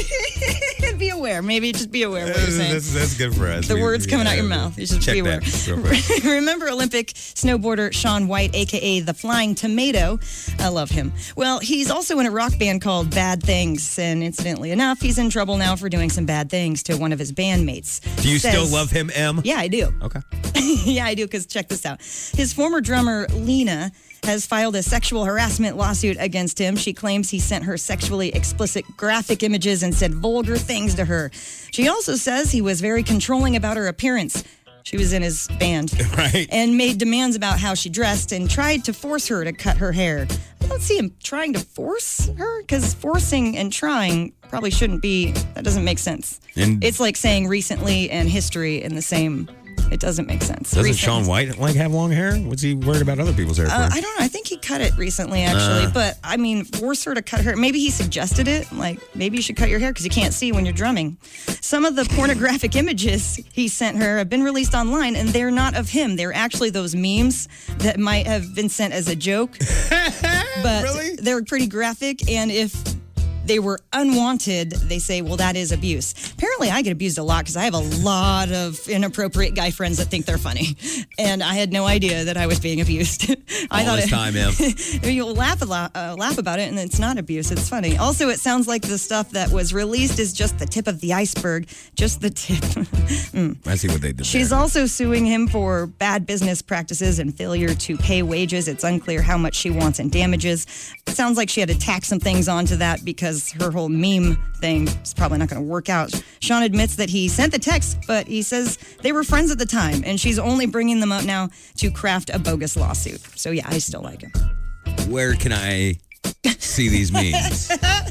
Be aware. Maybe just be aware of what you're saying. That's, that's good for us. The we, words we, coming yeah, out your mouth. You should check be aware. That real quick. Remember Olympic snowboarder Shaun White, a k a the Flying Tomato. I love him. Well, he's also in a rock band called Bad Things, and incidentally enough, he's in trouble now for doing some bad things to one of his bandmates. Do you Says, still love him, Em? Yeah, I do. Okay. Yeah, I do, because check this out. His former drummer, Lena, has filed a sexual harassment lawsuit against him. She claims he sent her sexually explicit graphic images and said vulgar things to her. She also says he was very controlling about her appearance. She was in his band. Right. And made demands about how she dressed and tried to force her to cut her hair. I don't see him trying to force her, because forcing and trying probably shouldn't be, that doesn't make sense. And it's like saying recently and history in the same. It doesn't make sense. Doesn't Recent. Shaun White like have long hair? What's he worried about other people's hair for? Uh, I don't know. I think he cut it recently, actually. Uh. But, I mean, force her to cut her. Maybe he suggested it. Like, maybe you should cut your hair because you can't see when you're drumming. Some of the pornographic images he sent her have been released online, and they're not of him. They're actually those memes that might have been sent as a joke. But really? They're pretty graphic, and if they were unwanted, they say, well, that is abuse. Apparently, I get abused a lot because I have a lot of inappropriate guy friends that think they're funny. And I had no idea that I was being abused. I All thought this it, time, yeah. You'll laugh, a lot, uh, laugh about it, and it's not abuse. It's funny. Also, it sounds like the stuff that was released is just the tip of the iceberg. Just the tip. mm. I see what they did She's there. also suing him for bad business practices and failure to pay wages. It's unclear how much she wants in damages. It sounds like she had to tack some things onto that because her whole meme thing is probably not going to work out. Sean admits that he sent the text, but he says they were friends at the time, and she's only bringing them up now to craft a bogus lawsuit. So, yeah, I still like him. Where can I see these memes?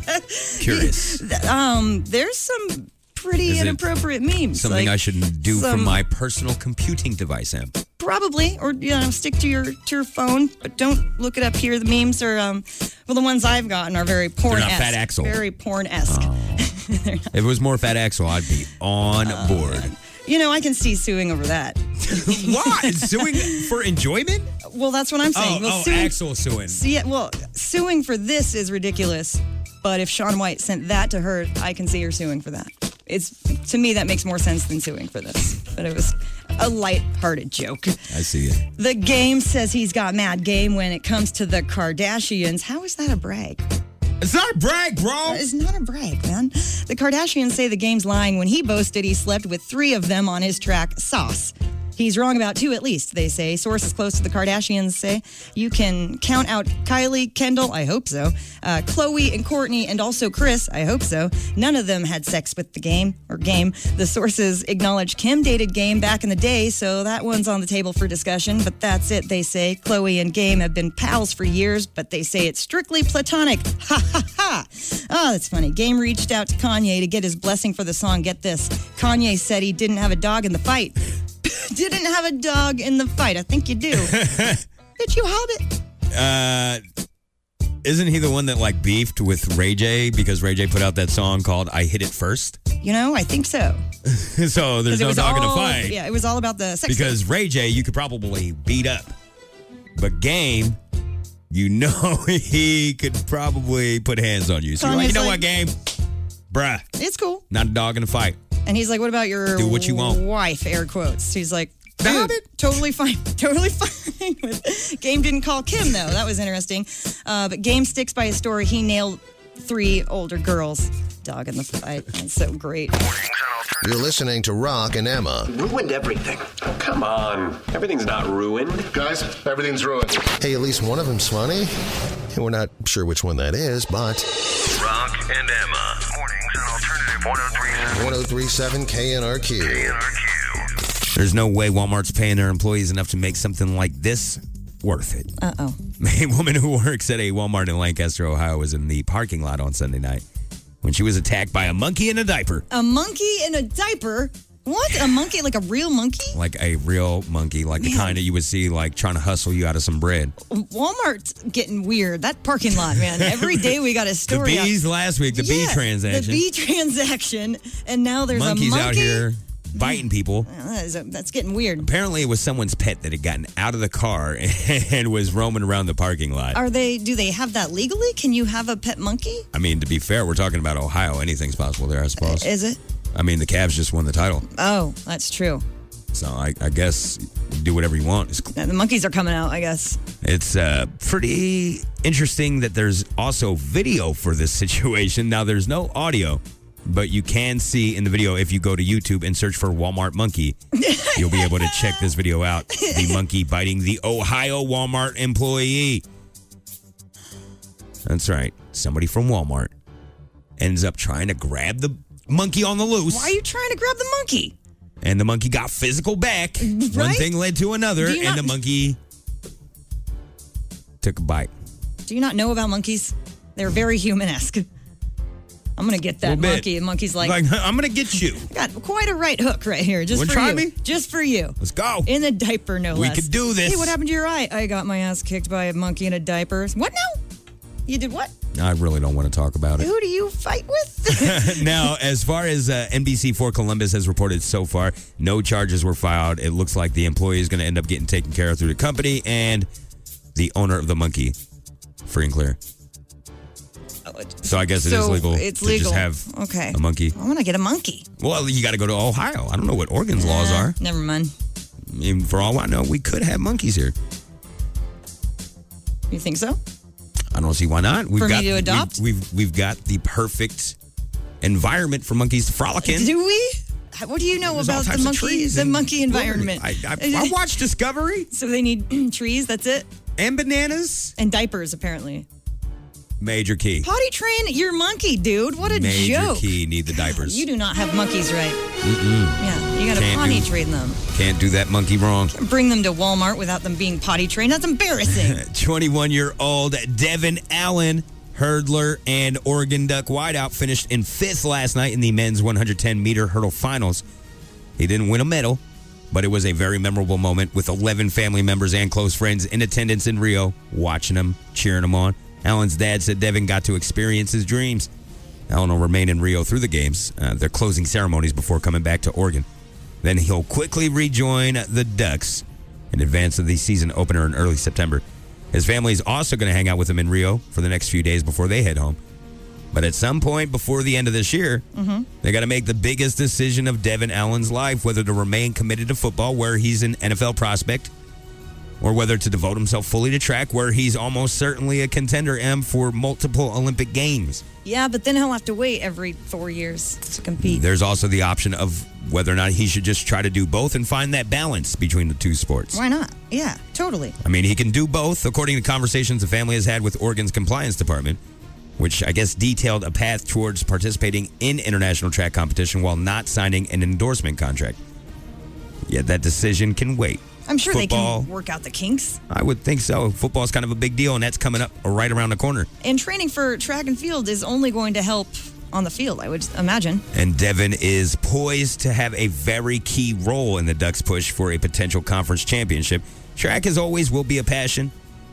Curious. Um, there's some pretty Is it inappropriate memes. Something like I should do some- from my personal computing device, Em. Probably, or you know, stick to your to your phone, but don't look it up here. The memes are, um, well, the ones I've gotten are very porn-esque. not Fat Axel. Very porn-esque. Oh. If it was more Fat Axel, I'd be on Uh, board. You know, I can see suing over that. Why? Suing for enjoyment? Well, that's what I'm saying. Oh, well, oh suing, Axel suing. See, well, suing for this is ridiculous. But if Shaun White sent that to her, I can see her suing for that. It's to me that makes more sense than suing for this. But it was a light-hearted joke. I see it. The Game says he's got mad game when it comes to the Kardashians. How is that a brag? It's not a brag, bro. It's not a brag, man. The Kardashians say the Game's lying when he boasted he slept with three of them on his track, Sauce. He's wrong about two at least, they say. Sources close to the Kardashians say you can count out Kylie, Kendall, I hope so, uh, Khloe and Kourtney, and also Kris, I hope so. None of them had sex with the Game, or Game. The sources acknowledge Kim dated Game back in the day, so that one's on the table for discussion, but that's it, they say. Khloe and Game have been pals for years, but they say it's strictly platonic. Ha ha ha! Oh, that's funny. Game reached out to Kanye to get his blessing for the song. Get this. Kanye said he didn't have a dog in the fight. Didn't have a dog in the fight. I think you do. Did you hold it? Uh, isn't he the one that like beefed with Ray J because Ray J put out that song called "I Hit It First"? You know, I think so. So there's 'Cause it no was dog in all- the fight. Yeah, it was all about the sex. Because Ray J, you could probably beat up, but Game, you know, he could probably put hands on you. So you're like, you Kanye's know like- what, Game, bruh, It's cool. not a dog in the fight. And he's like, what about your Do what you want. wife, air quotes. He's like, The dude, Hobbit? totally fine. Totally fine with Game didn't call Kim, though. That was interesting. Uh, but Game sticks by his story. He nailed three older girls. Dog in the fight. That's so great. You're listening to Rock and Emma. Ruined everything. Oh, come on. Everything's not ruined. Guys, everything's ruined. Hey, at least one of them's funny. We're not sure which one that is, but Rock and Emma. Mornings on Alternative one oh three seven. one oh three seven K N R Q. K N R Q. There's no way Walmart's paying their employees enough to make something like this worth it. Uh-oh. A woman who works at a Walmart in Lancaster, Ohio, was in the parking lot on Sunday night when she was attacked by a monkey in a diaper. A monkey in a diaper? What? A monkey? Like a real monkey? Like a real monkey, like the Man. kind that you would see like trying to hustle you out of some bread. Walmart's getting weird. That parking lot, man. Every day we got a The story. out. bees last week, the bee Yeah, transaction. The bee transaction. And now there's Monkeys a monkey. out here biting people. Uh, That is a- that's getting weird. Apparently, it was someone's pet that had gotten out of the car and was roaming around the parking lot. Are they? Do they have that legally? Can you have a pet monkey? I mean, to be fair, we're talking about Ohio. Anything's possible there, I suppose. Is it? I mean, the Cavs just won the title. Oh, that's true. So I, I guess do whatever you want. It's, Yeah, the monkeys are coming out, I guess. it's uh, pretty interesting that there's also video for this situation. Now, there's no audio, but you can see in the video if you go to YouTube and search for Walmart monkey, you'll be able to check this video out. The monkey biting the Ohio Walmart employee. That's right. Somebody from Walmart ends up trying to grab the monkey on the loose. Why are you trying to grab the monkey? And the monkey got physical back. One Right? thing led to another, Do you and not- the monkey took a bite. Do you not know about monkeys? They're very human-esque. I'm going to get that Little bit. monkey. The monkey's like, Like, I'm going to get you. got quite a right hook right here. Just Wanna for try you. me? Just for you. Let's go. In the diaper, no We less. could do this. Hey, what happened to your eye? I got my ass kicked by a monkey in a diaper. What now? You did what? I really don't want to talk about it. Who do you fight with? Now, as far as uh, N B C four Columbus has reported so far, no charges were filed. It looks like the employee is going to end up getting taken care of through the company and the owner of the monkey. Free and clear. So I guess it so is legal it's to legal. just have okay. a monkey. I want to get a monkey. Well, you got to go to Ohio. I don't know what Oregon's laws Nah, are. Never mind. I mean, for all I know, we could have monkeys here. You think so? I don't see why not. We've For me got, to adopt? We've, we've we've got the perfect environment for monkeys to frolic in. Do we? What do you know There's all about the types of monkey, trees the and monkey environment? I, I, I watched Discovery. So they need trees. That's it. And bananas. And diapers, apparently. Major key. Potty train your monkey, dude. What a Major joke. key. Need the diapers. You do not have monkeys right. Mm-mm. Yeah, you got to Can't potty do- train them. Can't do that monkey wrong. Bring them to Walmart without them being potty trained. That's embarrassing. twenty-one-year-old Devin Allen, hurdler and Oregon Duck wideout, finished in fifth last night in the men's one hundred ten meter hurdle finals. He didn't win a medal, but it was a very memorable moment with eleven family members and close friends in attendance in Rio, watching him, cheering him on. Allen's dad said Devin got to experience his dreams. Allen will remain in Rio through the games, uh, their closing ceremonies before coming back to Oregon. Then he'll quickly rejoin the Ducks in advance of the season opener in early September. His family is also going to hang out with him in Rio for the next few days before they head home. But at some point before the end of this year, Mm-hmm. they got to make the biggest decision of Devin Allen's life, whether to remain committed to football, where he's an N F L prospect, or whether to devote himself fully to track, where he's almost certainly a contender M for multiple Olympic Games. Yeah, but then he'll have to wait every four years to compete. There's also the option of whether or not he should just try to do both and find that balance between the two sports. Why not? Yeah, totally. I mean, he can do both, according to conversations the family has had with Oregon's compliance department, which I guess detailed a path towards participating in international track competition while not signing an endorsement contract. Yet that decision can wait. I'm sure Football, they can work out the kinks. I would think so. Football is kind of a big deal, and that's coming up right around the corner. And training for track and field is only going to help on the field, I would imagine. And Devin is poised to have a very key role in the Ducks' push for a potential conference championship. Track, as always, will be a passion,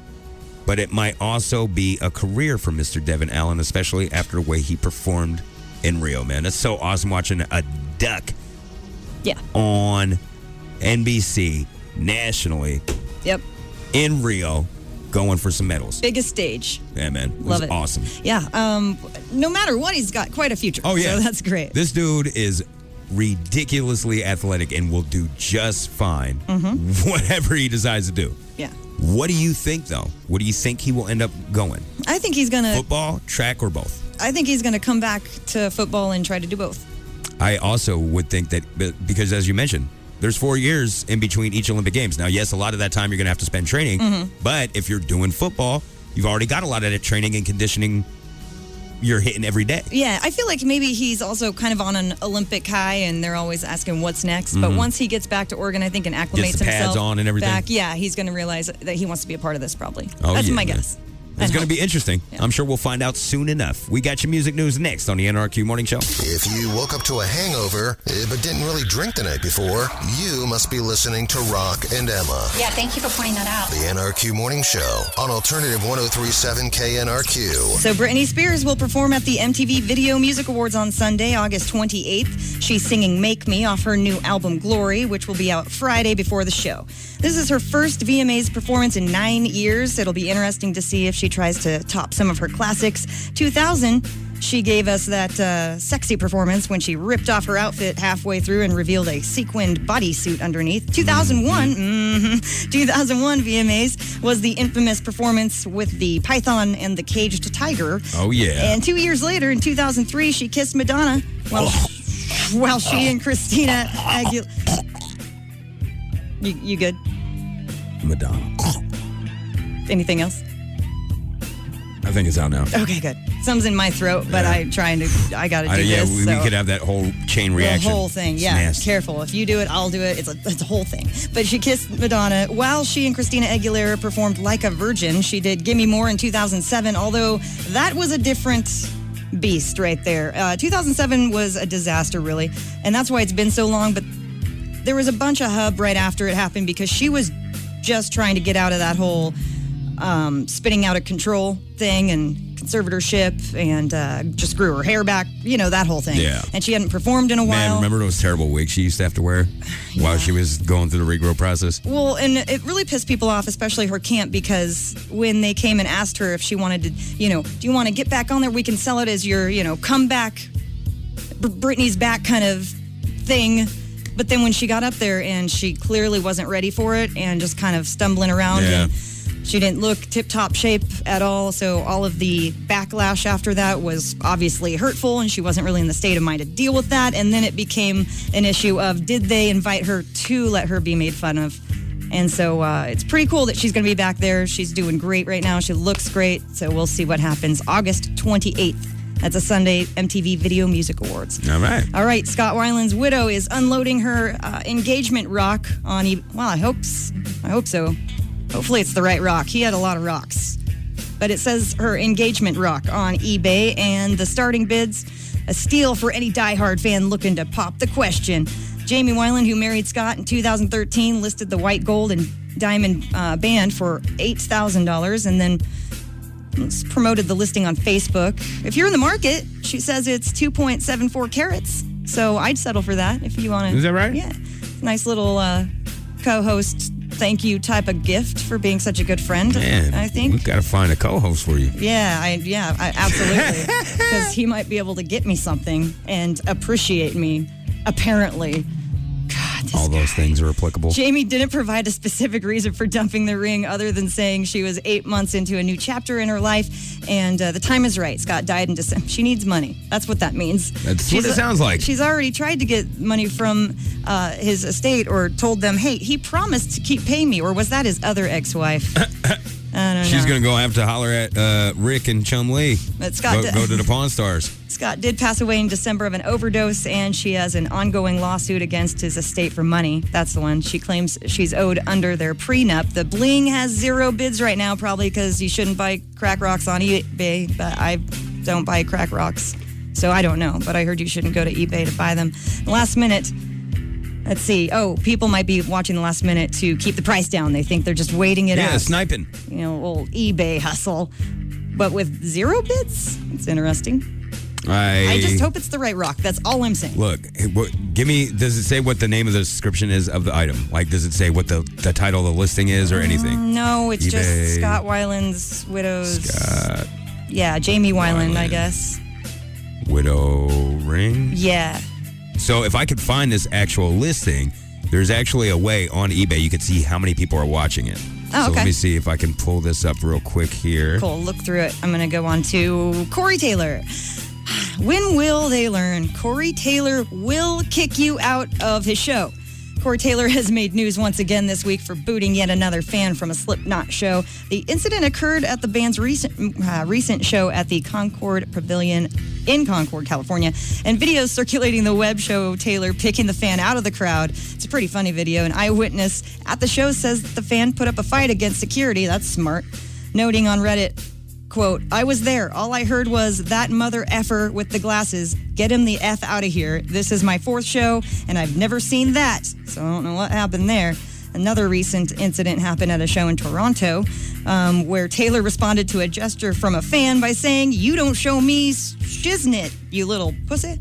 but it might also be a career for Mister Devin Allen, especially after the way he performed in Rio, man. It's so awesome watching a Duck Yeah. on N B C nationally Yep. in Rio going for some medals. Biggest stage. Yeah, man. It Love was it. awesome. Yeah. Um, no matter what, he's got quite a future. Oh, yeah. So that's great. This dude is ridiculously athletic and will do just fine Mm-hmm. whatever he decides to do. Yeah. What do you think, though? What do you think he will end up going? I think he's going to Football, track, or both? I think he's going to come back to football and try to do both. I also would think that, because as you mentioned, there's four years in between each Olympic Games. Now, yes, a lot of that time you're going to have to spend training, Mhm. but if you're doing football, you've already got a lot of that training and conditioning you're hitting every day. Yeah, I feel like maybe he's also kind of on an Olympic high, and they're always asking what's next. But Mhm. once he gets back to Oregon, I think, and acclimates Gets the pads himself on and everything. back, yeah, he's going to realize that he wants to be a part of this. Probably. Oh, That's yeah, my man. guess. It's And going to hope. be interesting. I'm sure we'll find out soon enough. We got your music news next on the N R Q Morning Show. If you woke up to a hangover eh, but didn't really drink the night before, you must be listening to Rock and Emma. Yeah, thank you for pointing that out. The N R Q Morning Show on Alternative one oh three point seven K N R Q. So Britney Spears will perform at the M T V Video Music Awards on Sunday, August twenty-eighth. She's singing Make Me off her new album Glory, which will be out Friday before the show. This is her first V M As performance in nine years. It'll be interesting to see if she tries to top some of her classics. two thousand, she gave us that uh, sexy performance when she ripped off her outfit halfway through and revealed a sequined bodysuit underneath. two thousand one, mm-hmm, two thousand one V M As was the infamous performance with the python and the caged tiger. Oh, yeah. And two years later, in two thousand three, she kissed Madonna while, while she and Christina Aguilera... You, you good? Madonna. Anything else? I think it's out now. Okay, good. Something's in my throat, but Yeah. I'm trying to, I got to do Uh, yeah, this. we, so. we could have that whole chain reaction. The whole thing, It's yeah. nasty. Careful. If you do it, I'll do it. It's a, it's a whole thing. But she kissed Madonna while she and Christina Aguilera performed Like a Virgin. She did Gimme More in two thousand seven, although that was a different beast right there. Uh, two thousand seven was a disaster, really. And that's why it's been so long. But there was a bunch of hub right after it happened because she was just trying to get out of that whole um, spitting out of control thing and conservatorship and uh, just grew her hair back, you know, that whole thing. Yeah. And she hadn't performed in a Man, while. remember those terrible wigs she used to have to wear Yeah. while she was going through the regrow process? Well, and it really pissed people off, especially her camp, because when they came and asked her if she wanted to, you know, do you want to get back on there? We can sell it as your, you know, comeback, B- Britney's back kind of thing. But then when she got up there and she clearly wasn't ready for it and just kind of stumbling around Yeah. and she didn't look tip-top shape at all. So all of the backlash after that was obviously hurtful and she wasn't really in the state of mind to deal with that. And then it became an issue of did they invite her to let her be made fun of? And so uh, it's pretty cool that she's going to be back there. She's doing great right now. She looks great. So we'll see what happens August twenty-eighth. That's a Sunday M T V Video Music Awards. All right. All right, Scott Weiland's widow is unloading her uh, engagement rock on. E- well, I hope, I hope so. Hopefully, it's the right rock. He had a lot of rocks, but it says her engagement rock on eBay, and the starting bids a steal for any diehard fan looking to pop the question. Jamie Weiland, who married Scott in two thousand thirteen, listed the white, gold, and diamond uh, band for eight thousand dollars, and then promoted the listing on Facebook. If you're in the market, she says it's two point seven four carats. So I'd settle for that if you want to. Is that right? Yeah. Nice little uh, co-host thank you type of gift for being such a good friend, Man, I think. we've got to find a co-host for you. Yeah, I yeah, I, absolutely. Because he might be able to get me something and appreciate me, apparently. God, this All those things are applicable. Jamie didn't provide a specific reason for dumping the ring other than saying she was eight months into a new chapter in her life and uh, the time is right. Scott died in December. She needs money. That's what that means. That's She's, what it sounds like. She's already tried to get money from uh, his estate or told them, hey, he promised to keep paying me. Or was that his other ex-wife? I don't She's know. going to go have to holler at uh, Rick and Chum Lee. But Scott go, did- go to the Pawn Stars. Scott did pass away in December of an overdose, and she has an ongoing lawsuit against his estate for money. That's the one. She claims she's owed under their prenup. The bling has zero bids right now, probably because you shouldn't buy crack rocks on eBay, but I don't buy crack rocks, so I don't know. But I heard you shouldn't go to eBay to buy them. Last minute, let's see. Oh, people might be watching the last minute to keep the price down. They think they're just waiting it Yeah, out. sniping. You know, old eBay hustle. But with zero bids, it's interesting. I, I just hope it's the right rock. That's all I'm saying. Look, what, give me, does it say what the name of the description is of the item? Like, does it say what the, the title of the listing is or anything? No, it's eBay. just Scott Weiland's widow's. Scott Yeah, Jamie Weiland, I Weiland. guess. Widow ring? Yeah. So if I could find this actual listing, there's actually a way on eBay you could see how many people are watching it. Oh, so okay. let me see if I can pull this up real quick here. Cool. Look through it. I'm going to go on to Corey Taylor. When will they learn? Corey Taylor will kick you out of his show. Corey Taylor has made news once again this week for booting yet another fan from a Slipknot show. The incident occurred at the band's recent uh, recent show at the Concord Pavilion in Concord, California. And videos circulating the web show Taylor picking the fan out of the crowd. It's a pretty funny video. An eyewitness at the show says that the fan put up a fight against security. That's smart. Noting on Reddit, quote, I was there. All I heard was that mother effer with the glasses. Get him the F out of here. This is my fourth show, and I've never seen that. So I don't know what happened there. Another recent incident happened at a show in Toronto um, where Taylor responded to a gesture from a fan by saying, you don't show me shiznit, you little pussy.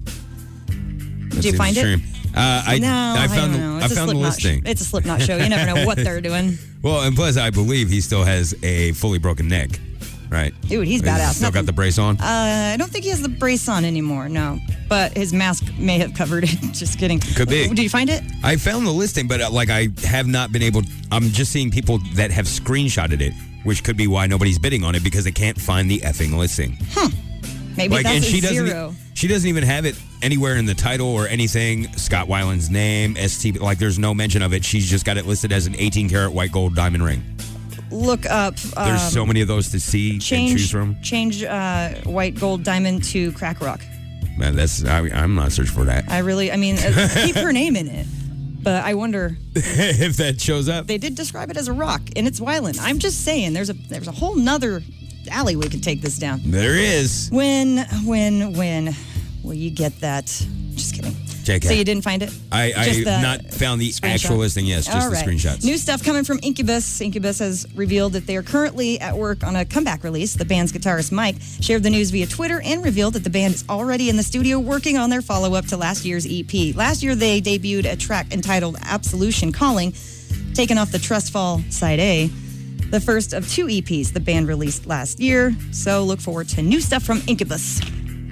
Did you find it? Uh, I, no, I found don't the, know. I It's a found the Slipknot listing. sh- it's a Slipknot show. You never know what they're doing. Well, and plus, I believe he still has a fully broken neck, right? Dude, he's badass. Still got Nothing- the brace on? Uh, I don't think he has the brace on anymore, no. But his mask may have covered it. Just kidding. Could be. Did you find it? I found the listing, but uh, like I have not been able. I'm just seeing people that have screenshotted it, which could be why nobody's bidding on it because they can't find the effing listing. Maybe Like, that's and a she doesn't. zero. She doesn't even have it anywhere in the title or anything. Scott Weiland's name, S T. Like, there's no mention of it. She's just got it listed as an eighteen karat white gold diamond ring. Look up. Um, There's so many of those to see and choose change from. change uh, white gold diamond to crack rock. Man, that's. I, I'm not searching for that. I really, I mean, uh, keep her name in it. But I wonder, If that shows up. they did describe it as a rock, and it's Weiland. I'm just saying, there's a there's a whole nother alley we could take this down. There is. When, when, when will you get that? Just kidding. J K. So you didn't find it? I, I Just the have not found the screenshot? actual listing. Yes, just All the right. screenshots. New stuff coming from Incubus. Incubus has revealed that they are currently at work on a comeback release. The band's guitarist Mike shared the news via Twitter and revealed that the band is already in the studio working on their follow-up to last year's E P. Last year, they debuted a track entitled Absolution Calling, taken off the Trustfall Side A, the first of two E Ps the band released last year. So look forward to new stuff from Incubus.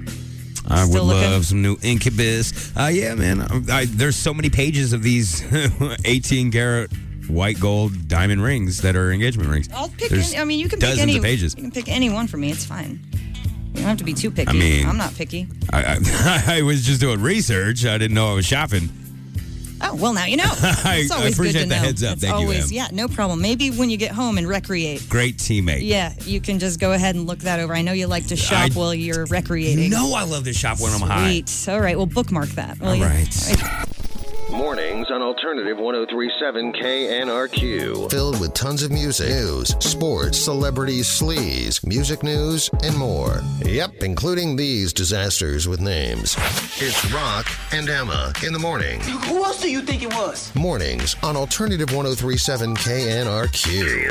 I would Still looking? love some new Incubus. Uh, yeah, man. I, I, there's so many pages of these eighteen karat white gold diamond rings that are engagement rings. I'll pick There's any, I mean, you can pick dozens any. of pages. You can pick any one for me. It's fine. You don't have to be too picky. I mean- I'm not picky. I, I, I was just doing research. I didn't know I was shopping. Oh, well, now you know. I, It's I always appreciate good to the know. heads up. It's Thank always, you, Em. yeah, no problem. Maybe when you get home and recreate. Great teammate. Yeah, you can just go ahead and look that over. I know you like to shop I- while you're recreating. You know I love to shop when I'm high. Sweet. All right, well, bookmark that. will All you? right. Mornings on Alternative one oh three point seven K N R Q. Filled with tons of music, news, sports, celebrities, sleaze, music news, and more. Yep, including these disasters with names. It's Rock and Emma in the morning. Who else do you think it was? Mornings on Alternative one oh three point seven K N R Q.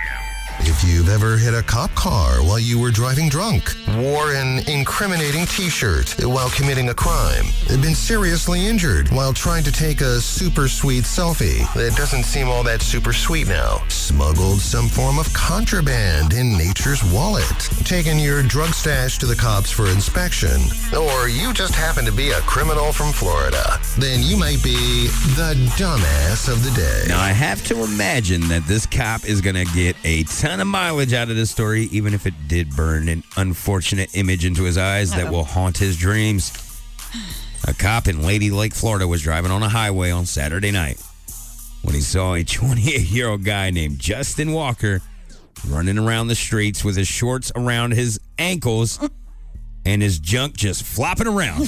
If you've ever hit a cop car while you were driving drunk, wore an incriminating t-shirt while committing a crime, been seriously injured while trying to take a super sweet selfie that doesn't seem all that super sweet now, smuggled some form of contraband in nature's wallet, taken your drug stash to the cops for inspection, or you just happen to be a criminal from Florida, then you might be the dumbass of the day. Now, I have to imagine that this cop is going to get a ton of mileage out of this story, even if it did burn an unfortunate image into his eyes that Uh-oh. will haunt his dreams. A cop in Lady Lake, Florida was driving on a highway on Saturday night when he saw a twenty-eight-year-old guy named Justin Walker running around the streets with his shorts around his ankles and his junk just flopping around,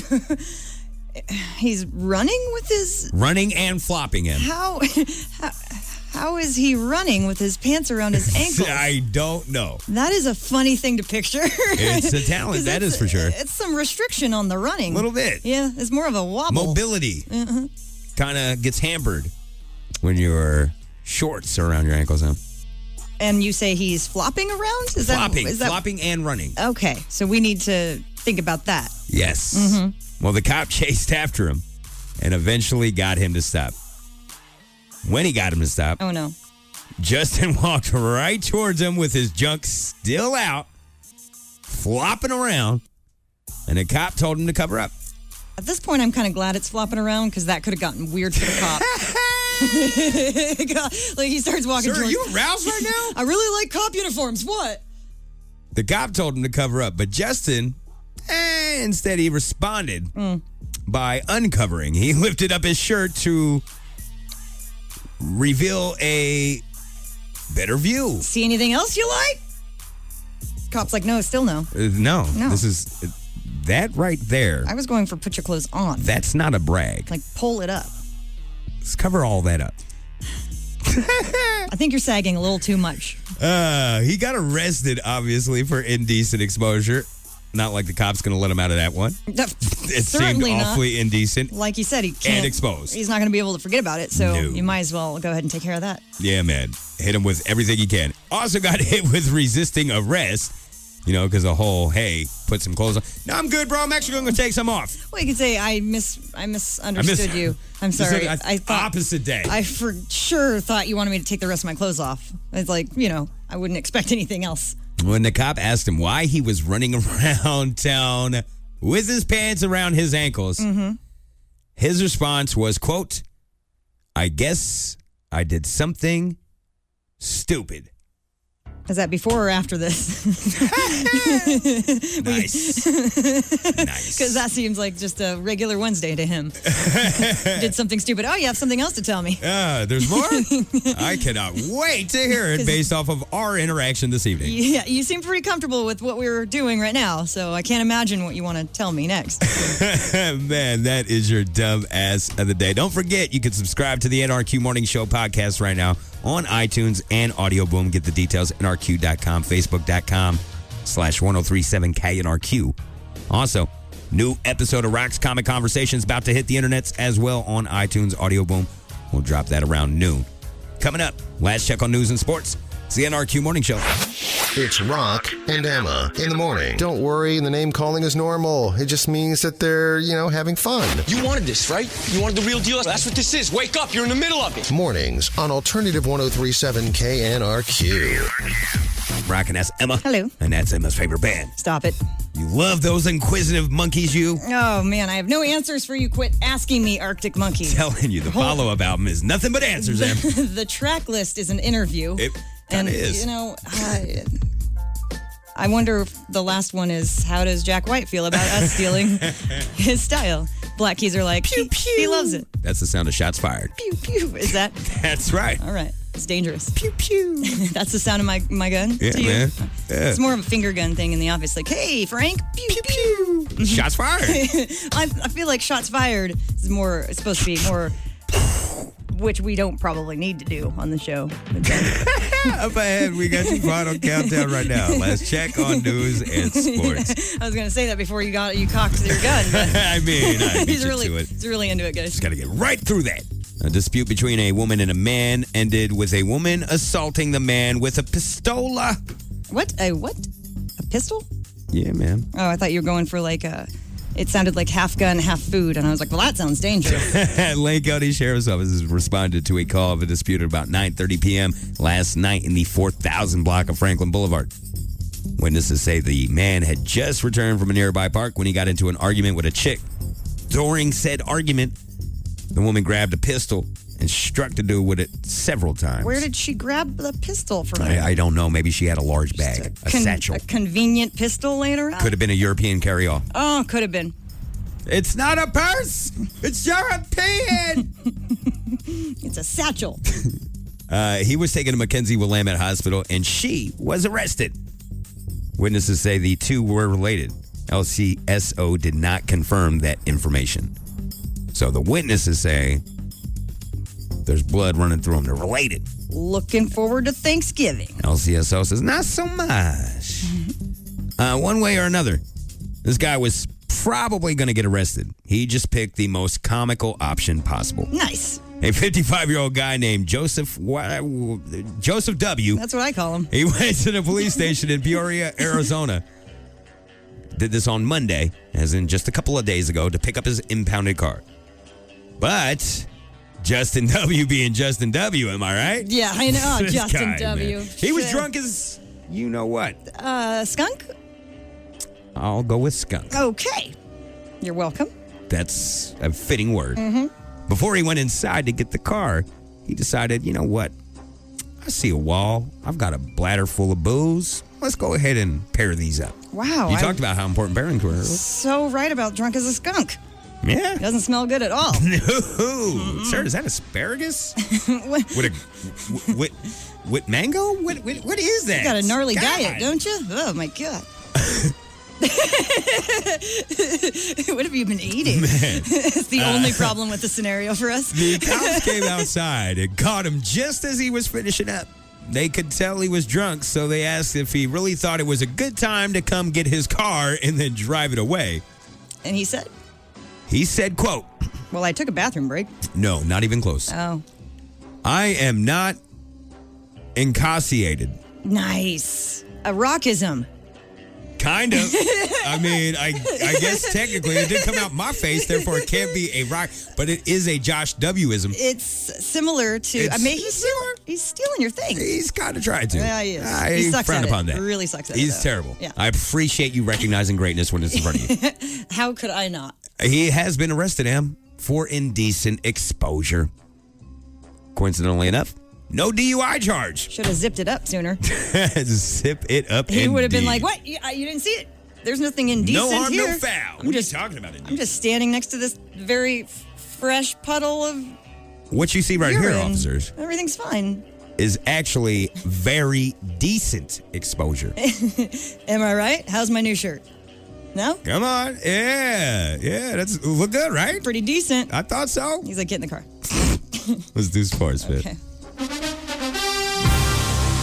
He's running with his... running and flopping him. How... how How is he running with his pants around his ankles? I don't know. That is a funny thing to picture. It's a talent, 'Cause that it's- is for sure. It's some restriction on the running. A little bit. Yeah, it's more of a wobble. Mobility Uh-huh. kind of gets hampered when your shorts are around your ankles. Huh? And you say he's flopping around? Is Flopping, that, is that flopping and running. Okay, so we need to think about that. Yes. Mm-hmm. Well, the cop chased after him and eventually got him to stop. When he got him to stop, Oh, no. Justin walked right towards him with his junk still out, flopping around, and the cop told him to cover up. At this point, I'm kind of glad it's flopping around because that could have gotten weird for the cop. Like he starts walking Sir, are towards... you aroused right now? I really like cop uniforms. What? The cop told him to cover up, but Justin, eh, instead he responded Mm. by uncovering. He lifted up his shirt to reveal a better view. See anything else you like? Cop's like, no, still no. Uh, no, No. this is uh, that right there. I was going for put your clothes on. That's not a brag. Like, pull it up. Let's cover all that up. I think you're sagging a little too much. Uh, he got arrested, obviously, for indecent exposure. Not like the cop's going to let him out of that one. It seemed Certainly not. awfully indecent. Like you said, he can't. And exposed. He's not going to be able to forget about it, so No. you might as well go ahead and take care of that. Yeah, man. Hit him with everything he can. Also got hit with resisting arrest. You know, because the whole, hey, put some clothes on. No, I'm good, bro. I'm actually going to take some off. Well, you could say, I mis I misunderstood I miss- you. I'm sorry. I, I thought opposite day. I for sure thought you wanted me to take the rest of my clothes off. It's like, you know, I wouldn't expect anything else. When the cop asked him why he was running around town with his pants around his ankles, Mm-hmm. his response was, quote, I guess I did something stupid. Is that before or after this? Nice. Nice. Because that seems like just a regular Wednesday to him. Did something stupid. Oh, you have something else to tell me. Ah, there's more? I cannot wait to hear it based off of our interaction this evening. Yeah, you seem pretty comfortable with what we're doing right now, so I can't imagine what you want to tell me next. Man, that is your dumb ass of the day. Don't forget, you can subscribe to the N R Q Morning Show podcast right now on iTunes and Audio Boom. Get the details at N R Q dot com, Facebook dot com slash one oh three seven K N R Q. Also, New episode of Rock's Comic Conversations about to hit the internets as well on iTunes Audio Boom. We'll drop that around noon. Coming up, last check on news and sports. It's the N R Q Morning Show. It's Rock and Emma in the morning. Don't worry, the name calling is normal. It just means that they're, you know, having fun. You wanted this, right? You wanted the real deal? That's what this is. Wake up. You're in the middle of it. Mornings on Alternative one oh three point seven K N R Q. Rock, and that's Emma. Hello. And that's Emma's favorite band. Stop it. You love those inquisitive monkeys, you? Oh, man, I have no answers for you. Quit asking me, Arctic Monkey. Telling you, the follow-up album is nothing but answers, Em. The track list is an interview. It and, kind of is. You know, I, I wonder if the last one is, how does Jack White feel about us stealing his style? Black Keys are like, pew, pew. He loves it. That's the sound of shots fired. Pew, pew. Is that? That's right. All right. It's dangerous. Pew, pew. That's the sound of my, my gun Yeah, to you? man. Yeah. It's more of a finger gun thing in the office. Like, hey, Frank. Pew, pew, pew. Shots fired. I, I feel like shots fired is more, it's supposed to be more, which we don't probably need to do on the show. Up ahead, we got your final countdown right now. Let's check on news and sports. I was going to say that before you got you cocked your gun. But I mean, I beat he's you really, to it. he's really into it, guys. Just got to get right through that. A dispute between a woman and a man ended with a woman assaulting the man with a pistola. What? A what? A pistol? Yeah, man. Oh, I thought you were going for like a, it sounded like half gun, half food. And I was like, well, that sounds dangerous. Lane County Sheriff's Office has responded to a call of a dispute at about nine thirty p.m. last night in the four thousand block of Franklin Boulevard. Witnesses say the man had just returned from a nearby park when he got into an argument with a chick. During said argument, the woman grabbed a pistol and struck the dude with it several times. Where did she grab the pistol from? I, I don't know. Maybe she had a large bag, a, a con- satchel. A convenient pistol laying around? Could have been a European carry-all. Oh, could have been. It's not a purse. It's European. It's a satchel. uh, he was taken to Mackenzie Willamette Hospital, and she was arrested. Witnesses say the two were related. L C S O did not confirm that information. So the witnesses say there's blood running through them. They're related. Looking forward to Thanksgiving. L C S O says, not so much. Uh, one way or another, this guy was probably going to get arrested. He just picked the most comical option possible. Nice. A fifty-five-year-old guy named Joseph Joseph W. That's what I call him. He went to the police station in Peoria, Arizona. Did this on Monday, as in just a couple of days ago, to pick up his impounded car. But Justin W. being Justin W., am I right? Yeah, I know. This Justin guy, W. man. He was Shit. drunk as you know what. Uh, skunk? I'll go with skunk. Okay. You're welcome. That's a fitting word. Mm-hmm. Before he went inside to get the car, he decided, you know what? I see a wall. I've got a bladder full of booze. Let's go ahead and pair these up. Wow. You I- talked about how important pairings were. So right about drunk as a skunk. Yeah. Doesn't smell good at all. No. Mm-hmm. Sir, is that asparagus? with a with, with mango? What, what what is that? You got a gnarly God. diet, don't you? Oh my god. What have you been eating? It's the Uh, only problem with the scenario for us. The cops came outside and caught him just as he was finishing up. They could tell he was drunk, so they asked if he really thought it was a good time to come get his car and then drive it away. And he said, He said, quote, well, I took a bathroom break. no, not even close. Oh. I am not incarcerated. Nice. A rockism. Kind of. I mean, I I guess technically it did come out my face, therefore it can't be a rock, but it is a Josh W-ism. It's similar to, It's I mean, he's, stealing, he's stealing your thing. He's kind of tried to. Yeah, he is. I He sucks frown at upon it. that. Really sucks at it, He's though. terrible. Yeah. I appreciate you recognizing greatness when it's in front of you. How could I not? He has been arrested, Em, for indecent exposure. Coincidentally enough, no D U I charge. Should have zipped it up sooner. Zip it up. He would have been indeed. like, what? You, uh, you didn't see it? There's nothing indecent No harm, here. no foul. I'm What just, are you talking about, indecent? I'm just standing next to this very f- fresh puddle of What you see right urine. here, officers, Everything's fine. is actually very decent exposure. Am I right? How's my new shirt? No? Come on. Yeah. Yeah. That's look good, right? Pretty decent. I thought so. He's like, get in the car. Let's do sports, Fit. Okay.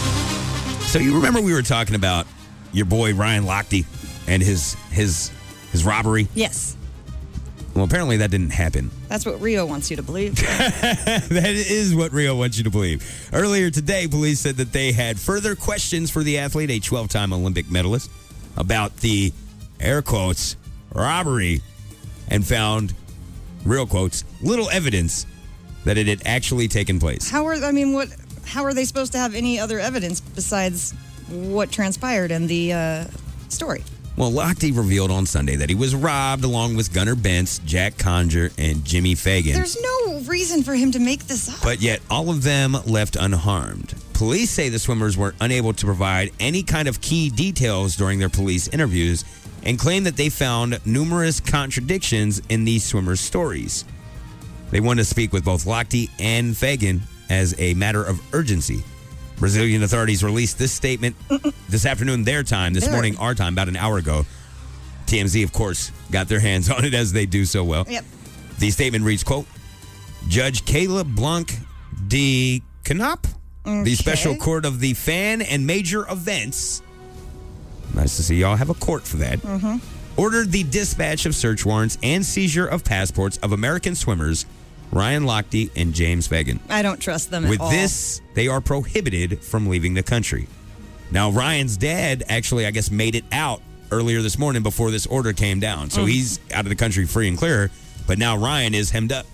So you remember we were talking about your boy Ryan Lochte and his his his robbery. Yes. Well, apparently that didn't happen. That's what Rio wants you to believe. That is what Rio wants you to believe. Earlier today, police said that they had further questions for the athlete, a twelve-time Olympic medalist, about the, air quotes, robbery, and found, real quotes, little evidence that it had actually taken place. How are, I mean, what, how are they supposed to have any other evidence besides what transpired in the uh, story? Well, Lochte revealed on Sunday that he was robbed along with Gunnar Bentz, Jack Conger, and Jimmy Fagan. There's no reason for him to make this up. But yet, all of them left unharmed. Police say the swimmers were unable to provide any kind of key details during their police interviews and claim that they found numerous contradictions in these swimmers' stories. They wanted to speak with both Lochte and Fagan as a matter of urgency. Brazilian authorities released this statement this afternoon, their time, this morning, our time, about an hour ago. T M Z, of course, got their hands on it as they do so well. Yep. The statement reads, quote, Judge Kayla Blanc de Canop, okay. the special court of the fan and major events. Nice to see y'all have a court for that. Mm-hmm. Ordered the dispatch of search warrants and seizure of passports of American swimmers Ryan Lochte and James Fagan. I don't trust them at With all. this, they are prohibited from leaving the country. Now, Ryan's dad actually, I guess, made it out earlier this morning before this order came down. So Mm. he's out of the country free and clear. But now Ryan is hemmed up.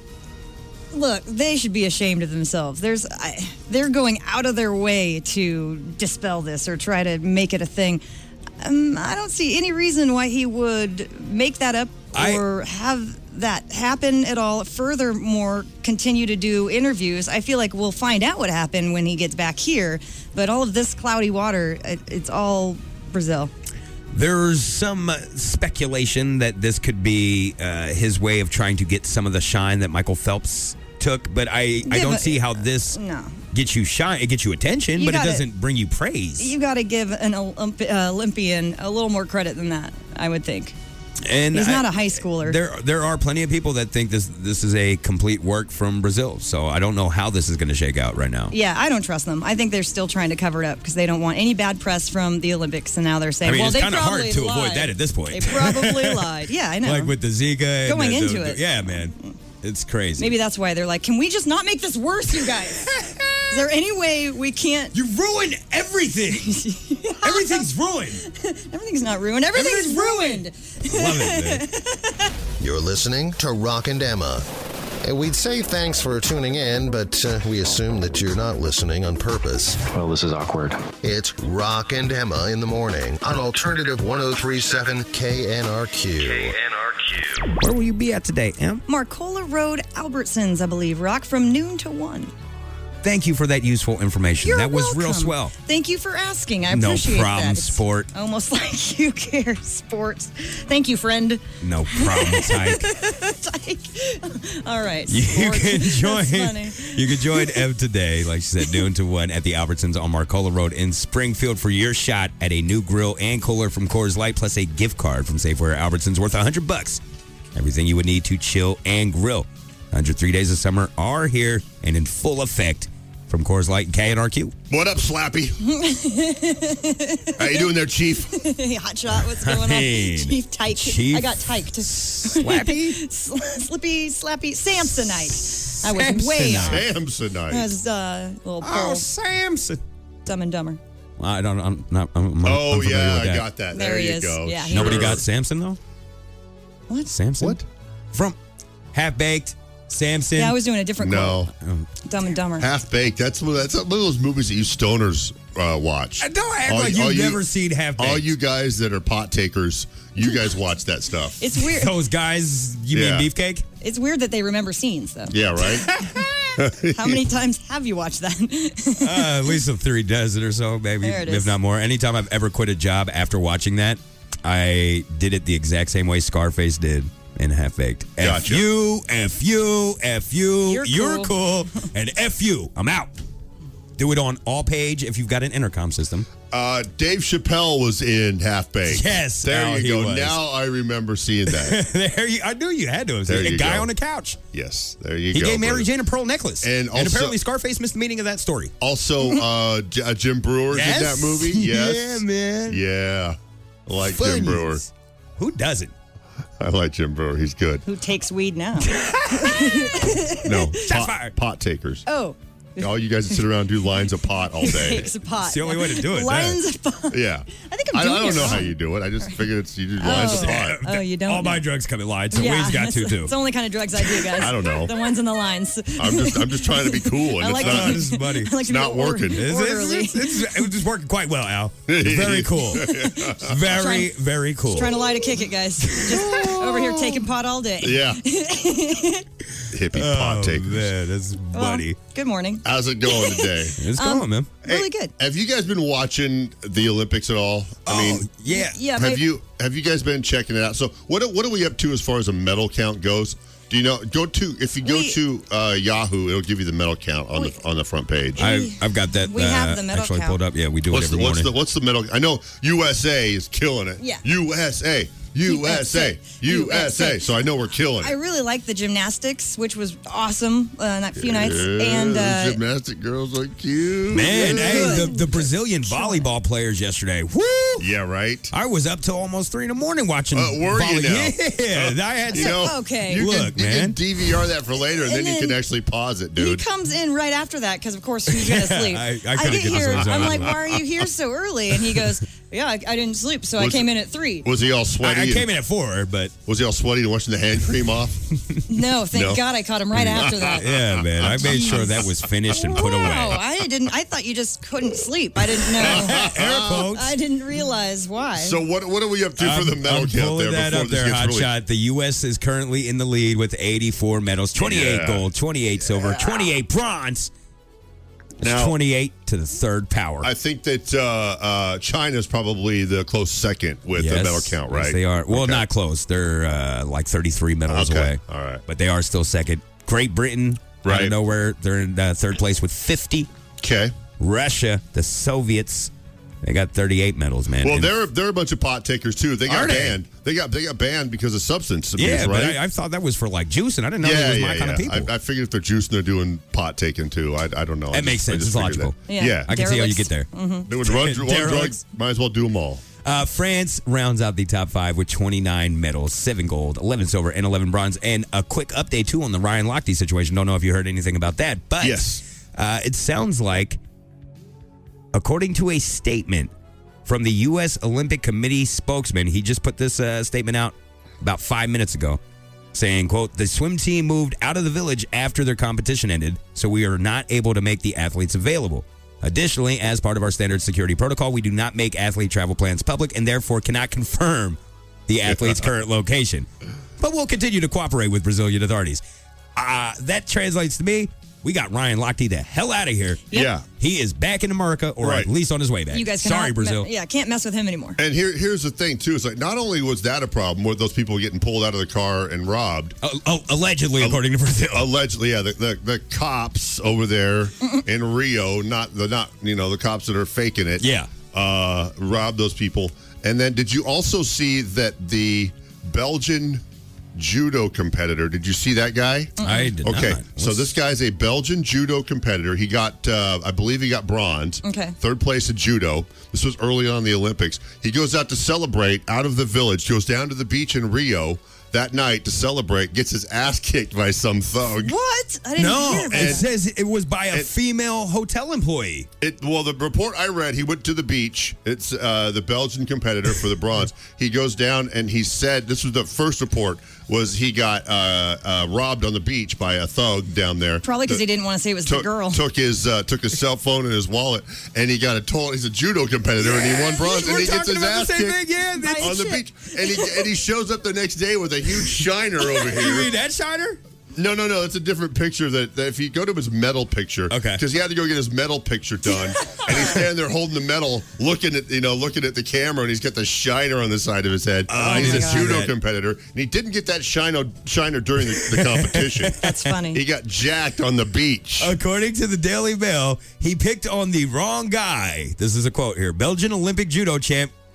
Look, they should be ashamed of themselves. There's, I, they're going out of their way to dispel this or try to make it a thing. Um, I don't see any reason why he would make that up or I, have that happen at all. Furthermore, continue to do interviews. I feel like we'll find out what happened when he gets back here. But all of this cloudy water, it, it's all Brazil. There's some uh, speculation that this could be uh, his way of trying to get some of the shine that Michael Phelps took, but I, Yeah, I don't but- see how this No. gets you shine. It gets you attention, You but it gotta- doesn't bring you praise. You got to give an Olymp- uh, Olympian a little more credit than that, I would think. And He's I- not a high schooler. There, there are plenty of people that think this this is a complete work from Brazil. So I don't know how this is going to shake out right now. Yeah, I don't trust them. I think they're still trying to cover it up because they don't want any bad press from the Olympics. And now they're saying, I mean, well, it's they kind of probably hard to lied. avoid that at this point. They probably lied. Yeah, I know. Like with the Zika. and Going the- into the- it. Yeah, man. It's crazy. Maybe that's why they're like, can we just not make this worse, you guys? Is there any way we can't? You ruined everything. Everything's ruined. Everything's not ruined. Everything's, ruined. Love it, man. You're listening to Rock and Emma. And we'd say thanks for tuning in, but uh, we assume that you're not listening on purpose. Well, this is awkward. It's Rock and Emma in the morning on Alternative one oh three point seven K N R Q. K N R Q. Where will you be at today, Em? Marcola Road, Albertsons, I believe. Rock from noon to one. Thank you for that useful information. You're that was welcome. real swell. Thank you for asking. I No appreciate problem, that. It's sport. Almost like you care, sports. Thank you, friend. No problem, Tyke. Tyke. All right. You sports. can join. That's funny. You can join Ev today, like she said, noon to one at the Albertsons on Marcola Road in Springfield for your shot at a new grill and cooler from Coors Light, plus a gift card from Safeway Albertsons worth a hundred bucks. Everything you would need to chill and grill. one hundred three days of summer are here and in full effect from Coors Light and K N R Q. What up, Slappy? How you doing there, Chief? Hot shot. What's going on? Hey, Chief Tyke. Chief I got tyked. Slappy? Slippy, slappy, Samsonite. I was way off. Samsonite. I was uh, a little Oh, pull. Samson. Dumb and Dumber. Well, I don't. I'm not. I'm, I'm Oh, unfamiliar yeah, with I that. got that. There There, he you is. go. Yeah, he Nobody Sure. got Samson though. What? Samson. What? From Half Baked. Samson. Yeah, I was doing a different No. quote. Dumb and Dumber. Half Baked. That's, that's one of those movies that you stoners uh, watch. Uh, Don't act All- like all you've you- never seen Half Baked. All you guys that are pot takers, you guys watch that stuff. It's weird. Those guys. You Yeah. mean Beefcake? It's weird that they remember scenes, though. Yeah, right? How many times have you watched that? Uh, at least a three dozen or so, maybe, There it if is. not more. Anytime I've ever quit a job after watching that, I did it the exact same way Scarface did in Half Baked. Gotcha. F you, F you, F you, You're you're cool. cool, and F you, I'm out. Do it on all page if you've got an intercom system. Uh, Dave Chappelle was in Half Baked. Yes, There Al, you he go. was. Now I remember seeing that. there you, I knew you had to have There seen it. A you guy go. on the couch. Yes, there you He go. gave Mary brother. Jane a pearl necklace. And and also- apparently Scarface missed the meaning of that story. Also, uh, J- uh, Jim Brewer's Yes. in that movie. Yes. Yeah, man. Yeah. I like Jim Funnies. Brewer. Who doesn't? I like Jim Brewer. He's good. Who takes weed now? No, Shots pot, fired. pot takers. Oh. All you guys that sit around and do lines of pot all day. Takes a pot. It's the only way to do it. Lines of pot. Yeah. I think I'm I, doing I don't it know wrong. how you do it. I just figured it's you do lines Oh. of pot. Oh, you don't All my know. drugs come in lines, so Yeah, Wade's got that's two, the- too. It's the only kind of drugs I do, guys. I don't know. The ones in the lines. I'm just I'm just trying to be cool, and I like it's to not. keep- This is funny. I like to be not or- working. It's, it's, orderly. it's, it's, it's just working quite well, Al. Very cool. Very, Trying- very cool. Trying to lie to kick it, guys. Just over here taking pot all day. Yeah. Hippie pot Oh, takers. man, that's Well, buddy. good morning. How's it going today? It's Um, going, man. Really good. Have you guys been watching the Olympics at all? I Oh, mean, yeah. Yeah, have my- you have you guys been checking it out? So what what are we up to as far as a medal count goes? Do you know? Go to if you go We- to uh, Yahoo, it'll give you the medal count on We- the on the front page. I, I've got that We uh, have the medal actually count. pulled up. Yeah, we do what's it the every what's morning. the what's the medal? I know U S A is killing it. Yeah. U S A, U S A, U S A. So I know we're killing I it. really liked the gymnastics, which was awesome uh, that few nights. And Yeah, uh, gymnastic girls are cute. Man, Yeah. hey, the, the Brazilian volleyball players yesterday. Woo! Yeah, right. I was up till almost three in the morning watching. Uh, were you volley. now? Yeah, I had You some- know, okay. You Look, can, you man. can D V R that for later, and, And then, you then can actually pause it, he dude. comes in right after that because, of course, he's going to sleep. I- I kinda get get this here. one, so I'm I- like, why are you here so early? And he goes, yeah, I, I didn't sleep, so I Was- came in at three. Was he all sweaty? I, I and- came in at four, but Was he all sweaty and washing the hand cream off? No, thank No. God I caught him right after that. yeah, man, I made sure that was finished and put Wow, away. I didn't. I thought you just couldn't sleep. I didn't know. Air quotes. I didn't realize why. So what what are we up to for the I'm- medal I'm count pulling there that before up this there, gets Hot really? Shot. The U S is currently in the lead with eighty-four medals, twenty-eight Yeah. gold, twenty-eight silver, twenty-eight bronze. It's Now- twenty-eight to the third power. I think that uh, uh, China's probably the close second with the Yes. medal count, right? Yes, they are. Well, Okay. not close. They're uh, like thirty-three medals Okay. away. All right. But they are still second. Great Britain, out Right. of nowhere, they're in uh, third place with fifty. Okay. Russia, the Soviets, they got thirty-eight medals, man. Well, And- they're they're a bunch of pot takers too. They got Are they? banned. They got they got banned because of substance abuse, yeah, right? but I, I thought that was for like juicing. I didn't know yeah, it was yeah, my yeah. kind of people. I, I figured if they're juicing, they're doing pot taking too. I, I don't know. I That makes just- I sense. just It's figured logical. that. Yeah. Yeah. I can see how you Derelicts. get there. They would run one drug, Derelicts. might as well do them all. Uh, France rounds out the top five with twenty-nine medals, seven gold, eleven silver, and eleven bronze. And a quick update, too, on the Ryan Lochte situation. Don't know if you heard anything about that. But Yes. uh, it sounds like, according to a statement from the U S Olympic Committee spokesman, he just put this uh, statement out about five minutes ago, saying, quote, the swim team moved out of the village after their competition ended, so we are not able to make the athletes available. Additionally, as part of our standard security protocol, we do not make athlete travel plans public and therefore cannot confirm the athlete's current location. But we'll continue to cooperate with Brazilian authorities. Uh, that translates to me, we got Ryan Lochte the hell out of here. Yep. Yeah. He is back in America, or Right. at least on his way back. you guys cannot, Sorry, Brazil. Yeah, can't mess with him anymore. And here, here's the thing too. It's like not only was that a problem with those people getting pulled out of the car and robbed. Uh, oh, allegedly, according to Brazil. Allegedly, yeah, the, the, the cops over there in Rio, not the not you know the cops that are faking it. Yeah. uh, robbed those people. And then, did you also see that the Belgian judo competitor? Did you see that guy? I did Okay, not. so What's- this guy's a Belgian judo competitor. He got, uh, I believe, he got bronze. Okay. Third place in judo. This was early on in the Olympics. He goes out to celebrate out of the village. Goes down to the beach in Rio that night to celebrate. Gets his ass kicked by some thug. What? I didn't No, hear about it that. says it was by a and- female hotel employee. It, well, the report I read, he went to the beach. It's uh, the Belgian competitor for the bronze. He goes down and he said, this was the first report, was he got uh, uh, robbed on the beach by a thug down there. Probably because The- he didn't want to say it was took, the girl. Took his uh, took his cell phone and his wallet, and he got a toll. He's a judo competitor, and he won bronze, We're and he gets talking his about ass the same kicked thing, yeah, that's- on the Shit. beach. And he and he shows up the next day with a huge shiner over here. You mean that Shiner? No, no, no. It's a different picture. That, that if you go to his medal picture, Okay. because he had to go get his medal picture done, and he's standing there holding the medal, looking at you know, looking at the camera, and he's got the shiner on the side of his head. Oh, and he's my a God. judo That- competitor, and he didn't get that shiner shiner during the, the competition. That's funny. He got jacked on the beach. According to the Daily Mail, he picked on the wrong guy. This is a quote here. Belgian Olympic judo champ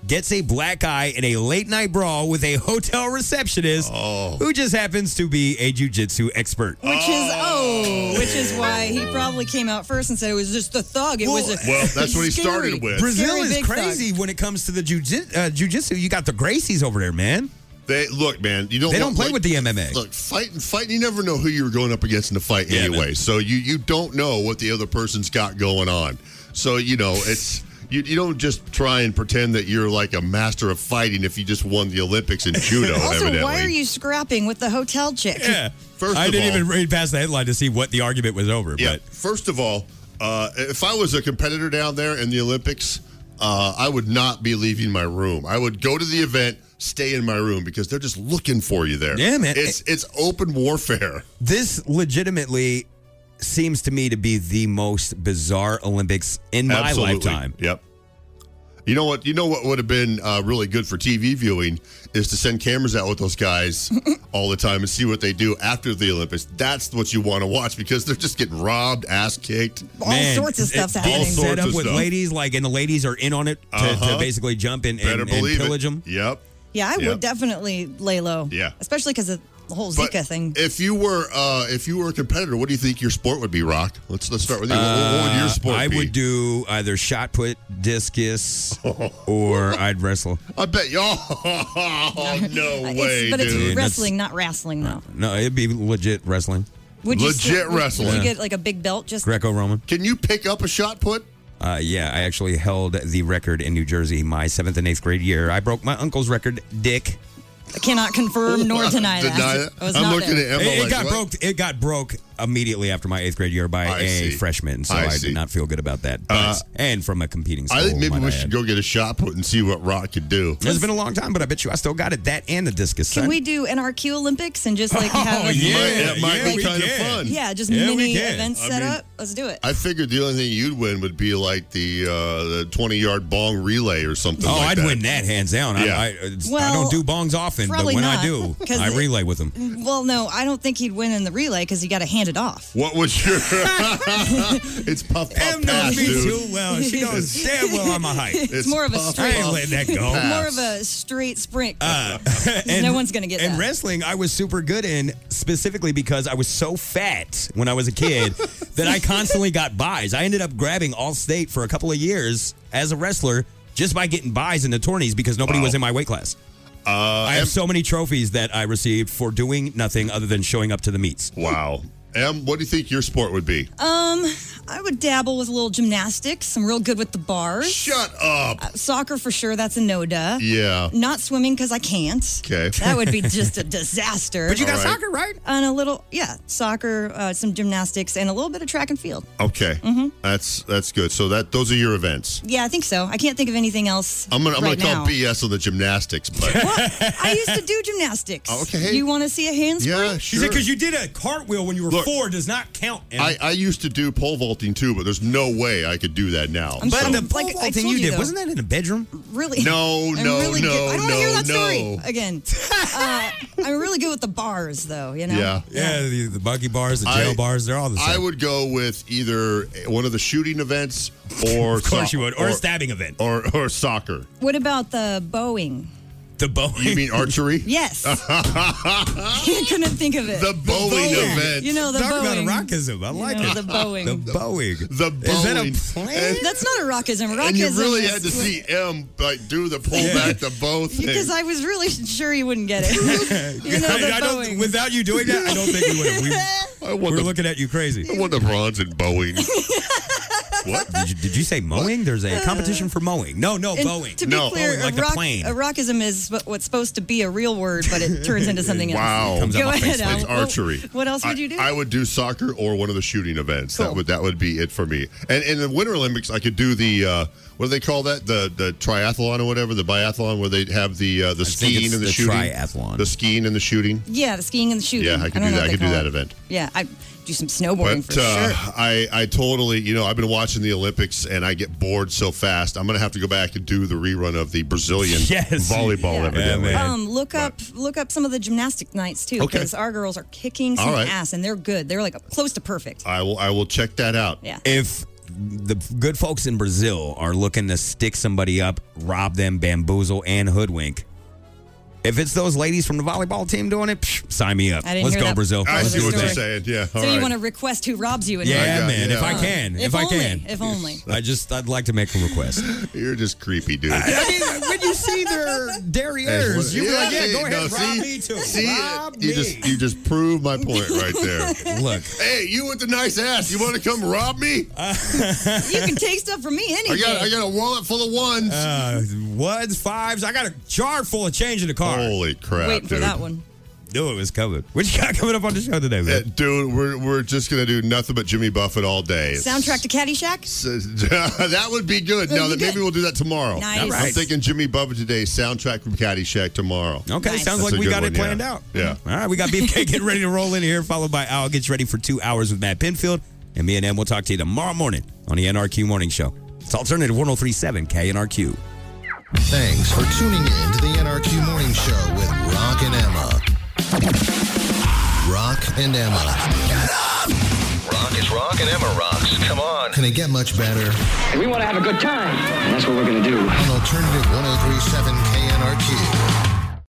gets a black eye in a late night brawl with a hotel receptionist Oh. who just happens to be a jiu-jitsu expert. Which is oh, which is why he probably came out first and said it was just a thug. It was a Well, that's what he scary- started with. Brazil scary is big crazy thug. when it comes to the jiu- uh, jiu-jitsu. You got the Gracies over there, man. They look, man. You don't. They don't want- play like, with the M M A. Look, fighting, fighting. You never know who you're going up against in the fight Yeah, anyway. man. So you you don't know what the other person's got going on. So you know it's. You, you don't just try and pretend that you're like a master of fighting if you just won the Olympics in judo. Also, evidently. why are you scrapping with the hotel chick? Yeah. First I of didn't all- even read past the headline to see what the argument was over. Yeah. But First of all, uh, if I was a competitor down there in the Olympics, uh, I would not be leaving my room. I would go to the event, stay in my room because they're just looking for you there. Yeah, man. It's it's open warfare. this legitimately seems to me to be the most bizarre Olympics in my Absolutely. lifetime. Yep. You know what? You know what would have been uh, really good for T V viewing is to send cameras out with those guys all the time and see what they do after the Olympics. That's what you want to watch because they're just getting robbed, ass kicked. All sorts of stuff's it, happening. It's set sorts up of with stuff. ladies, like, and the ladies are in on it to, Uh-huh. to basically jump in and, Better and believe pillage it. them. Yep. Yeah, I Yep. would definitely lay low. Yeah. Especially because of the whole But Zika thing. if you were uh, if you were a competitor, what do you think your sport would be, Rock? Let's let's start with you. What- what, would your sport Uh, I be? would do either shot put, discus, or I'd wrestle. I bet you. Oh, no It's- way, but dude. it's Dude, wrestling, not wrestling, though. No, it'd be legit wrestling. Would you Legit still- would- wrestling. Would you Yeah. get like a big belt? Just Greco-Roman. Can you pick up a shot put? Uh, yeah, I actually held the record in New Jersey my seventh and eighth grade year. I broke my uncle's record, Dick. I cannot confirm nor deny that. Deny that? I was I'm not looking there. at Emma It, it like, got what? broke. It got broke immediately after my eighth grade year by I a see. freshman, so I I, see. did not feel good about that. But, Uh, and from a competing school, I think maybe might we I should add. go get a shot put and see what Rock could do. It's been a long time, but I bet you I still got it. That and the discus. Can son. we do N R Q Olympics and just like Oh, have a yeah. It might yeah, be we kind of can. fun. yeah, just Yeah, we mini can. events I set mean- up? Let's do it. I figured the only thing you'd win would be like the uh, the twenty yard bong relay or something. Oh, like I'd that. win that hands down. Yeah. I, I, it's- I Well, don't do bongs often, but probably when not, I do, 'cause I it- relay with them. Well, no, I don't think he'd win in the relay because you got to hand it off. What was your? It's puff puff Em knows pass, me dude. too well. She knows damn well I'm a height. It's, more of a puff, I straight, ain't letting that go. pass. more of a straight sprint. Uh, no one's gonna get and that. wrestling, I was super good in specifically because I was so fat when I was a kid that I constantly got buys. I ended up grabbing all state for a couple of years as a wrestler just by getting buys in the tourneys because nobody Wow. was in my weight class. Uh, I have so many trophies that I received for doing nothing other than showing up to the meets. Wow. Em, what do you think your sport would be? Um, I would dabble with a little gymnastics. I'm real good with the bars. Shut up. Uh, soccer for sure. That's a no duh. Yeah. Not swimming because I can't. Okay. That would be just a disaster. But you got All right. soccer, right? And a little, yeah, soccer, uh, some gymnastics, and a little bit of track and field. Okay. That's that's good. So that those are your events. Yeah, I think so. I can't think of anything else. I'm gonna I'm right gonna call now. B S on the gymnastics, but I used to do gymnastics. Okay. You want to see a handspring? yeah, She sure. said because you did a cartwheel when you were Look, four does not count. Em. I, I used to do pole vaulting too, but there's no way I could do that now. I'm but so- the like pole I vaulting told you you, did, though. wasn't that in a bedroom? Really? No, I'm no, really no, good. I don't want to no, hear that story no. again. Uh, I'm really good with the bars, though. You know. Yeah. Yeah, the, the buggy bars, the jail I- bars, they're all the same. I would go with either one of the shooting events or of course soc- you would. Or, a stabbing event. or or soccer. What about the Boeing? The Boeing. You mean archery? Yes. I couldn't think of it. The Boeing Boeing. event. You know the Talk Boeing. about a rockism. I like know, it. the Boeing. The Boeing. The Boeing. Is that a plane? That's not a rockism. Rockism and you really is had to what- see M like do the pull Yeah. back the bow thing. Because I was really sure you wouldn't get it. you know the I don't, Boeing. without you doing that, I don't think we would have. We, I won we're the, looking at you crazy. I won the bronze in Boeing. What? Did you, did you say mowing? There's a competition for mowing. No, no, And Boeing. To be No. clear, Boeing, like a, the rock, plane. a rockism is what- what's supposed to be a real word, but it turns into something else. Wow. Comes out Go my ahead, face. Al. It's What- archery. What else would I- you do? I would do soccer or one of the shooting events. That Cool. would that would be it for me. And in the Winter Olympics, I could do the uh, what do they call that? The the triathlon or whatever, the biathlon, where they have the uh, the think skiing it's and the, the shooting. triathlon. The skiing and the shooting. yeah, the skiing and the shooting. Yeah, I could don't do know that. what I could they do call that it. event. Yeah, I do some snowboarding But for uh, sure. I, I totally, you know, I've been watching the Olympics and I get bored so fast. I'm going to have to go back and do the rerun of the Brazilian Yes. volleyball, Yeah. evidently. Yeah, man. Um, look up, look up some of the gymnastic nights too, Okay. because our girls are kicking some All right. ass and they're good. They're like close to perfect. I will, I will check that out. Yeah. If the good folks in Brazil are looking to stick somebody up, rob them, bamboozle, and hoodwink. If it's those ladies from the volleyball team doing it, psh, sign me up. I didn't Let's hear go, that Brazil. I part of see the what you're story. saying. Yeah. So all you right. want to request who robs you? In Yeah, Yeah, man. yeah. If I can, if, If I only, can, if only. I just I'd like to make a request. You're just creepy, dude. I mean, when you see their derrieres, you be like, yeah, go ahead, no, rob see, me too. See, rob you me. just you just proved my point right there. Look, Hey, you with the nice ass, you want to come rob me? You can take stuff from me any I got day. I got a wallet full of ones. uh, ones, fives. I got a jar full of change in the car. Holy crap, Waiting for dude. that one. Knew it was coming. What you got coming up on the show today, Uh, man? dude, we're we're just gonna do nothing but Jimmy Buffett all day. It's- Soundtrack to Caddyshack? that would be good. That'd No, be that maybe good. we'll do that tomorrow. Nice. All right. I'm thinking Jimmy Buffett today, soundtrack from Caddyshack tomorrow. Okay, Nice. sounds That's like a we good got one, it planned yeah. out. Yeah. All right, we got Beefcake getting ready to roll in here, followed by Al gets ready for two hours with Matt Pinfield. And me and Em will talk to you tomorrow morning on the N R Q Morning Show. It's Alternative one oh three point seven K N R Q. Thanks for tuning in to the N R Q Morning Show with Rock and Emma. Rock and Emma. Rock is rock and Emma rocks. Come on. Can it get much better? We want to have a good time. And that's what we're going to do. On Alternative one oh three point seven K N R Q.